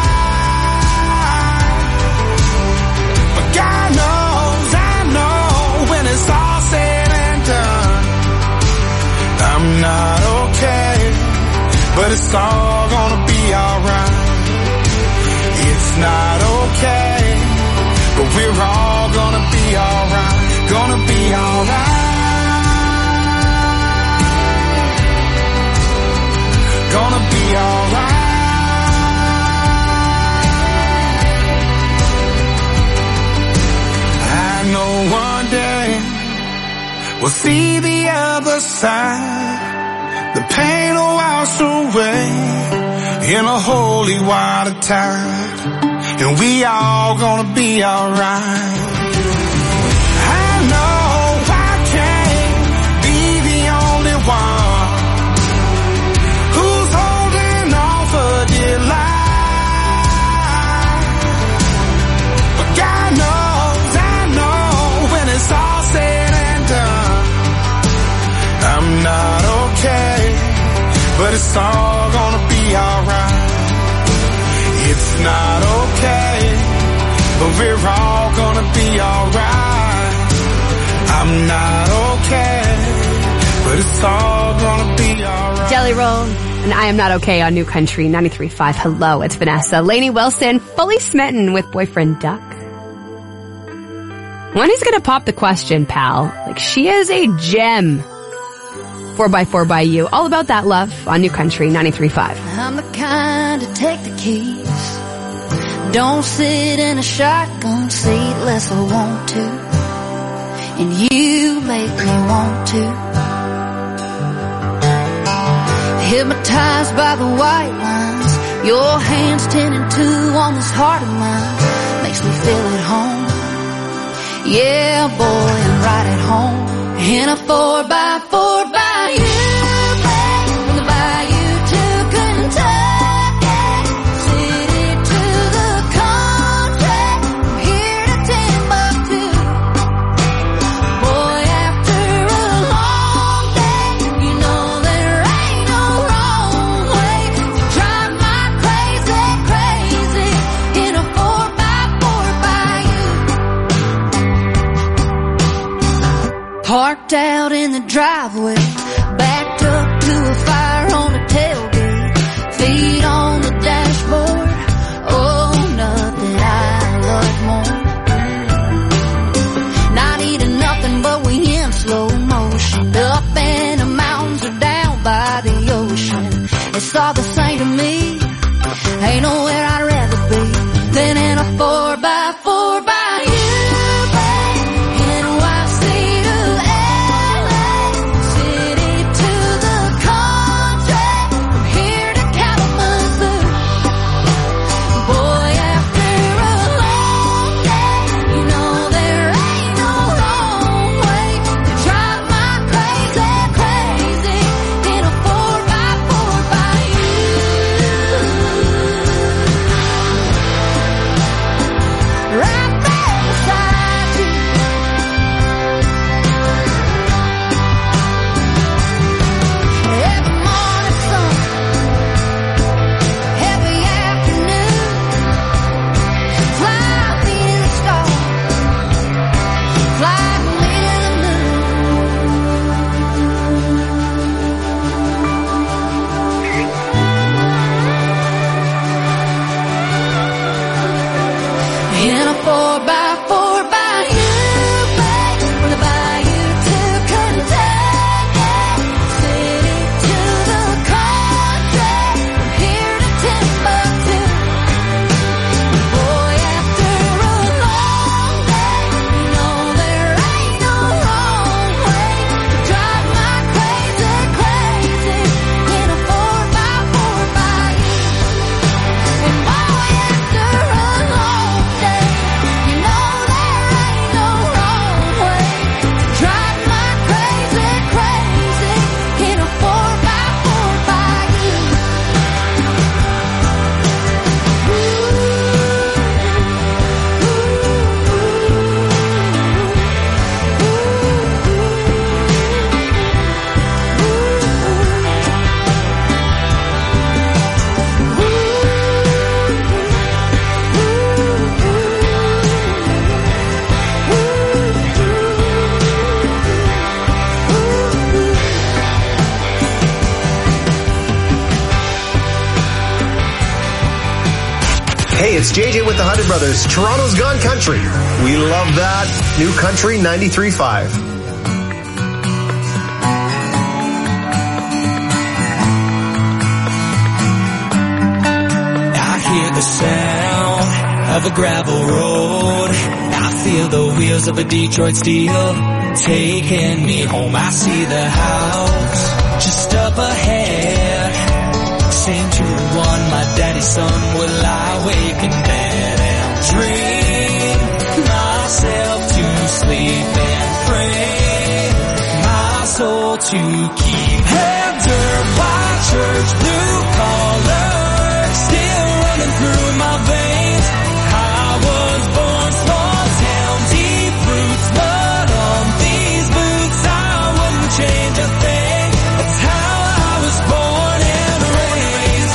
[SPEAKER 3] life. But God knows, I know, when it's all said and done, I'm not okay, but it's all gonna be alright. It's not okay, know one day we'll see the other side. The pain will wash away in a holy water tide, and we all gonna be alright. I know I can't be the only one who's holding on for dear life, but God knows, I know, when it's all said and done, I'm not okay, but it's all gonna be alright. It's not okay, but we're all gonna be alright. I'm not okay, but it's all gonna be alright.
[SPEAKER 1] Jelly Roll and I Am Not Okay on New Country ninety-three point five. Hello, it's Vanessa. Lainey Wilson, fully smitten with boyfriend Duck. When he's gonna pop the question, pal? Like, she is a gem. four by four by you. All about that love on New Country ninety-three point five.
[SPEAKER 11] I'm the kind to take the keys. Don't sit in a shotgun seat unless I want to, and you make me want to. Hypnotized by the white lines, your hands ten and two on this heart of mine, makes me feel at home. Yeah, boy, I'm right at home in a four by four by you. From the bayou to Kentucky, city to the country, from here to Timbuktu. Boy, after a long day, you know there ain't no wrong way to drive my crazy, crazy in a four by four by you. Parked out in the driveway, backed up to a fire on the tailgate, feet on the dashboard. Oh, nothing I love more. Not eating nothing, but we in slow motion, up in the mountains or down by the ocean. It's all the same to me. Ain't nowhere I'd rather be than in a four by four by you.
[SPEAKER 4] Hey, it's J J with the Hundred Brothers, Toronto's Gone Country. We love that. New Country ninety-three point five.
[SPEAKER 3] I hear the sound of a gravel road. I feel the wheels of a Detroit Steel taking me home. I see the house just up ahead, same two one my daddy's son will lie awake in bed and dream myself to sleep and pray my soul to keep. After by church blue collar still running through my veins. I was born small town, deep roots, but on these boots I wouldn't change a thing. That's how I was born and raised.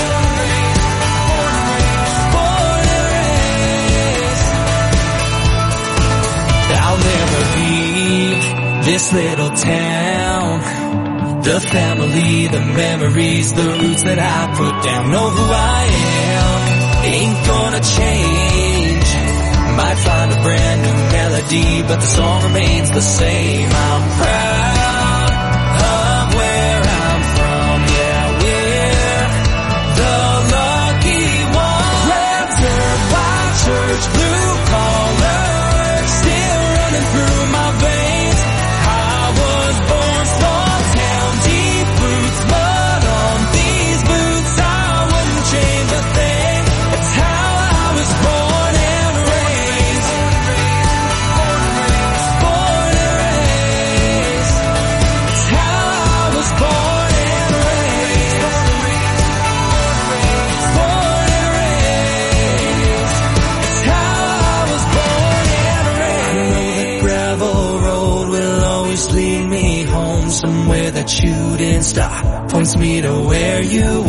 [SPEAKER 3] Born and raised. I'll never leave this little town. The family, the memories, the roots that I put down. Know who I am, ain't gonna change. Might find a brand new melody, but the song remains the same. I'm proud of where I'm from, yeah, we're the lucky ones. Raptured by church, blue collar, still running through my veins. I was born small town, deep roots, but on these boots I wouldn't change a thing. It's how I was born and raised. Born and raised. It's how I was born and raised. Born and raised. It's how I was born and raised. I know the gravel road will always lead me home, somewhere that you didn't stop, points me to where you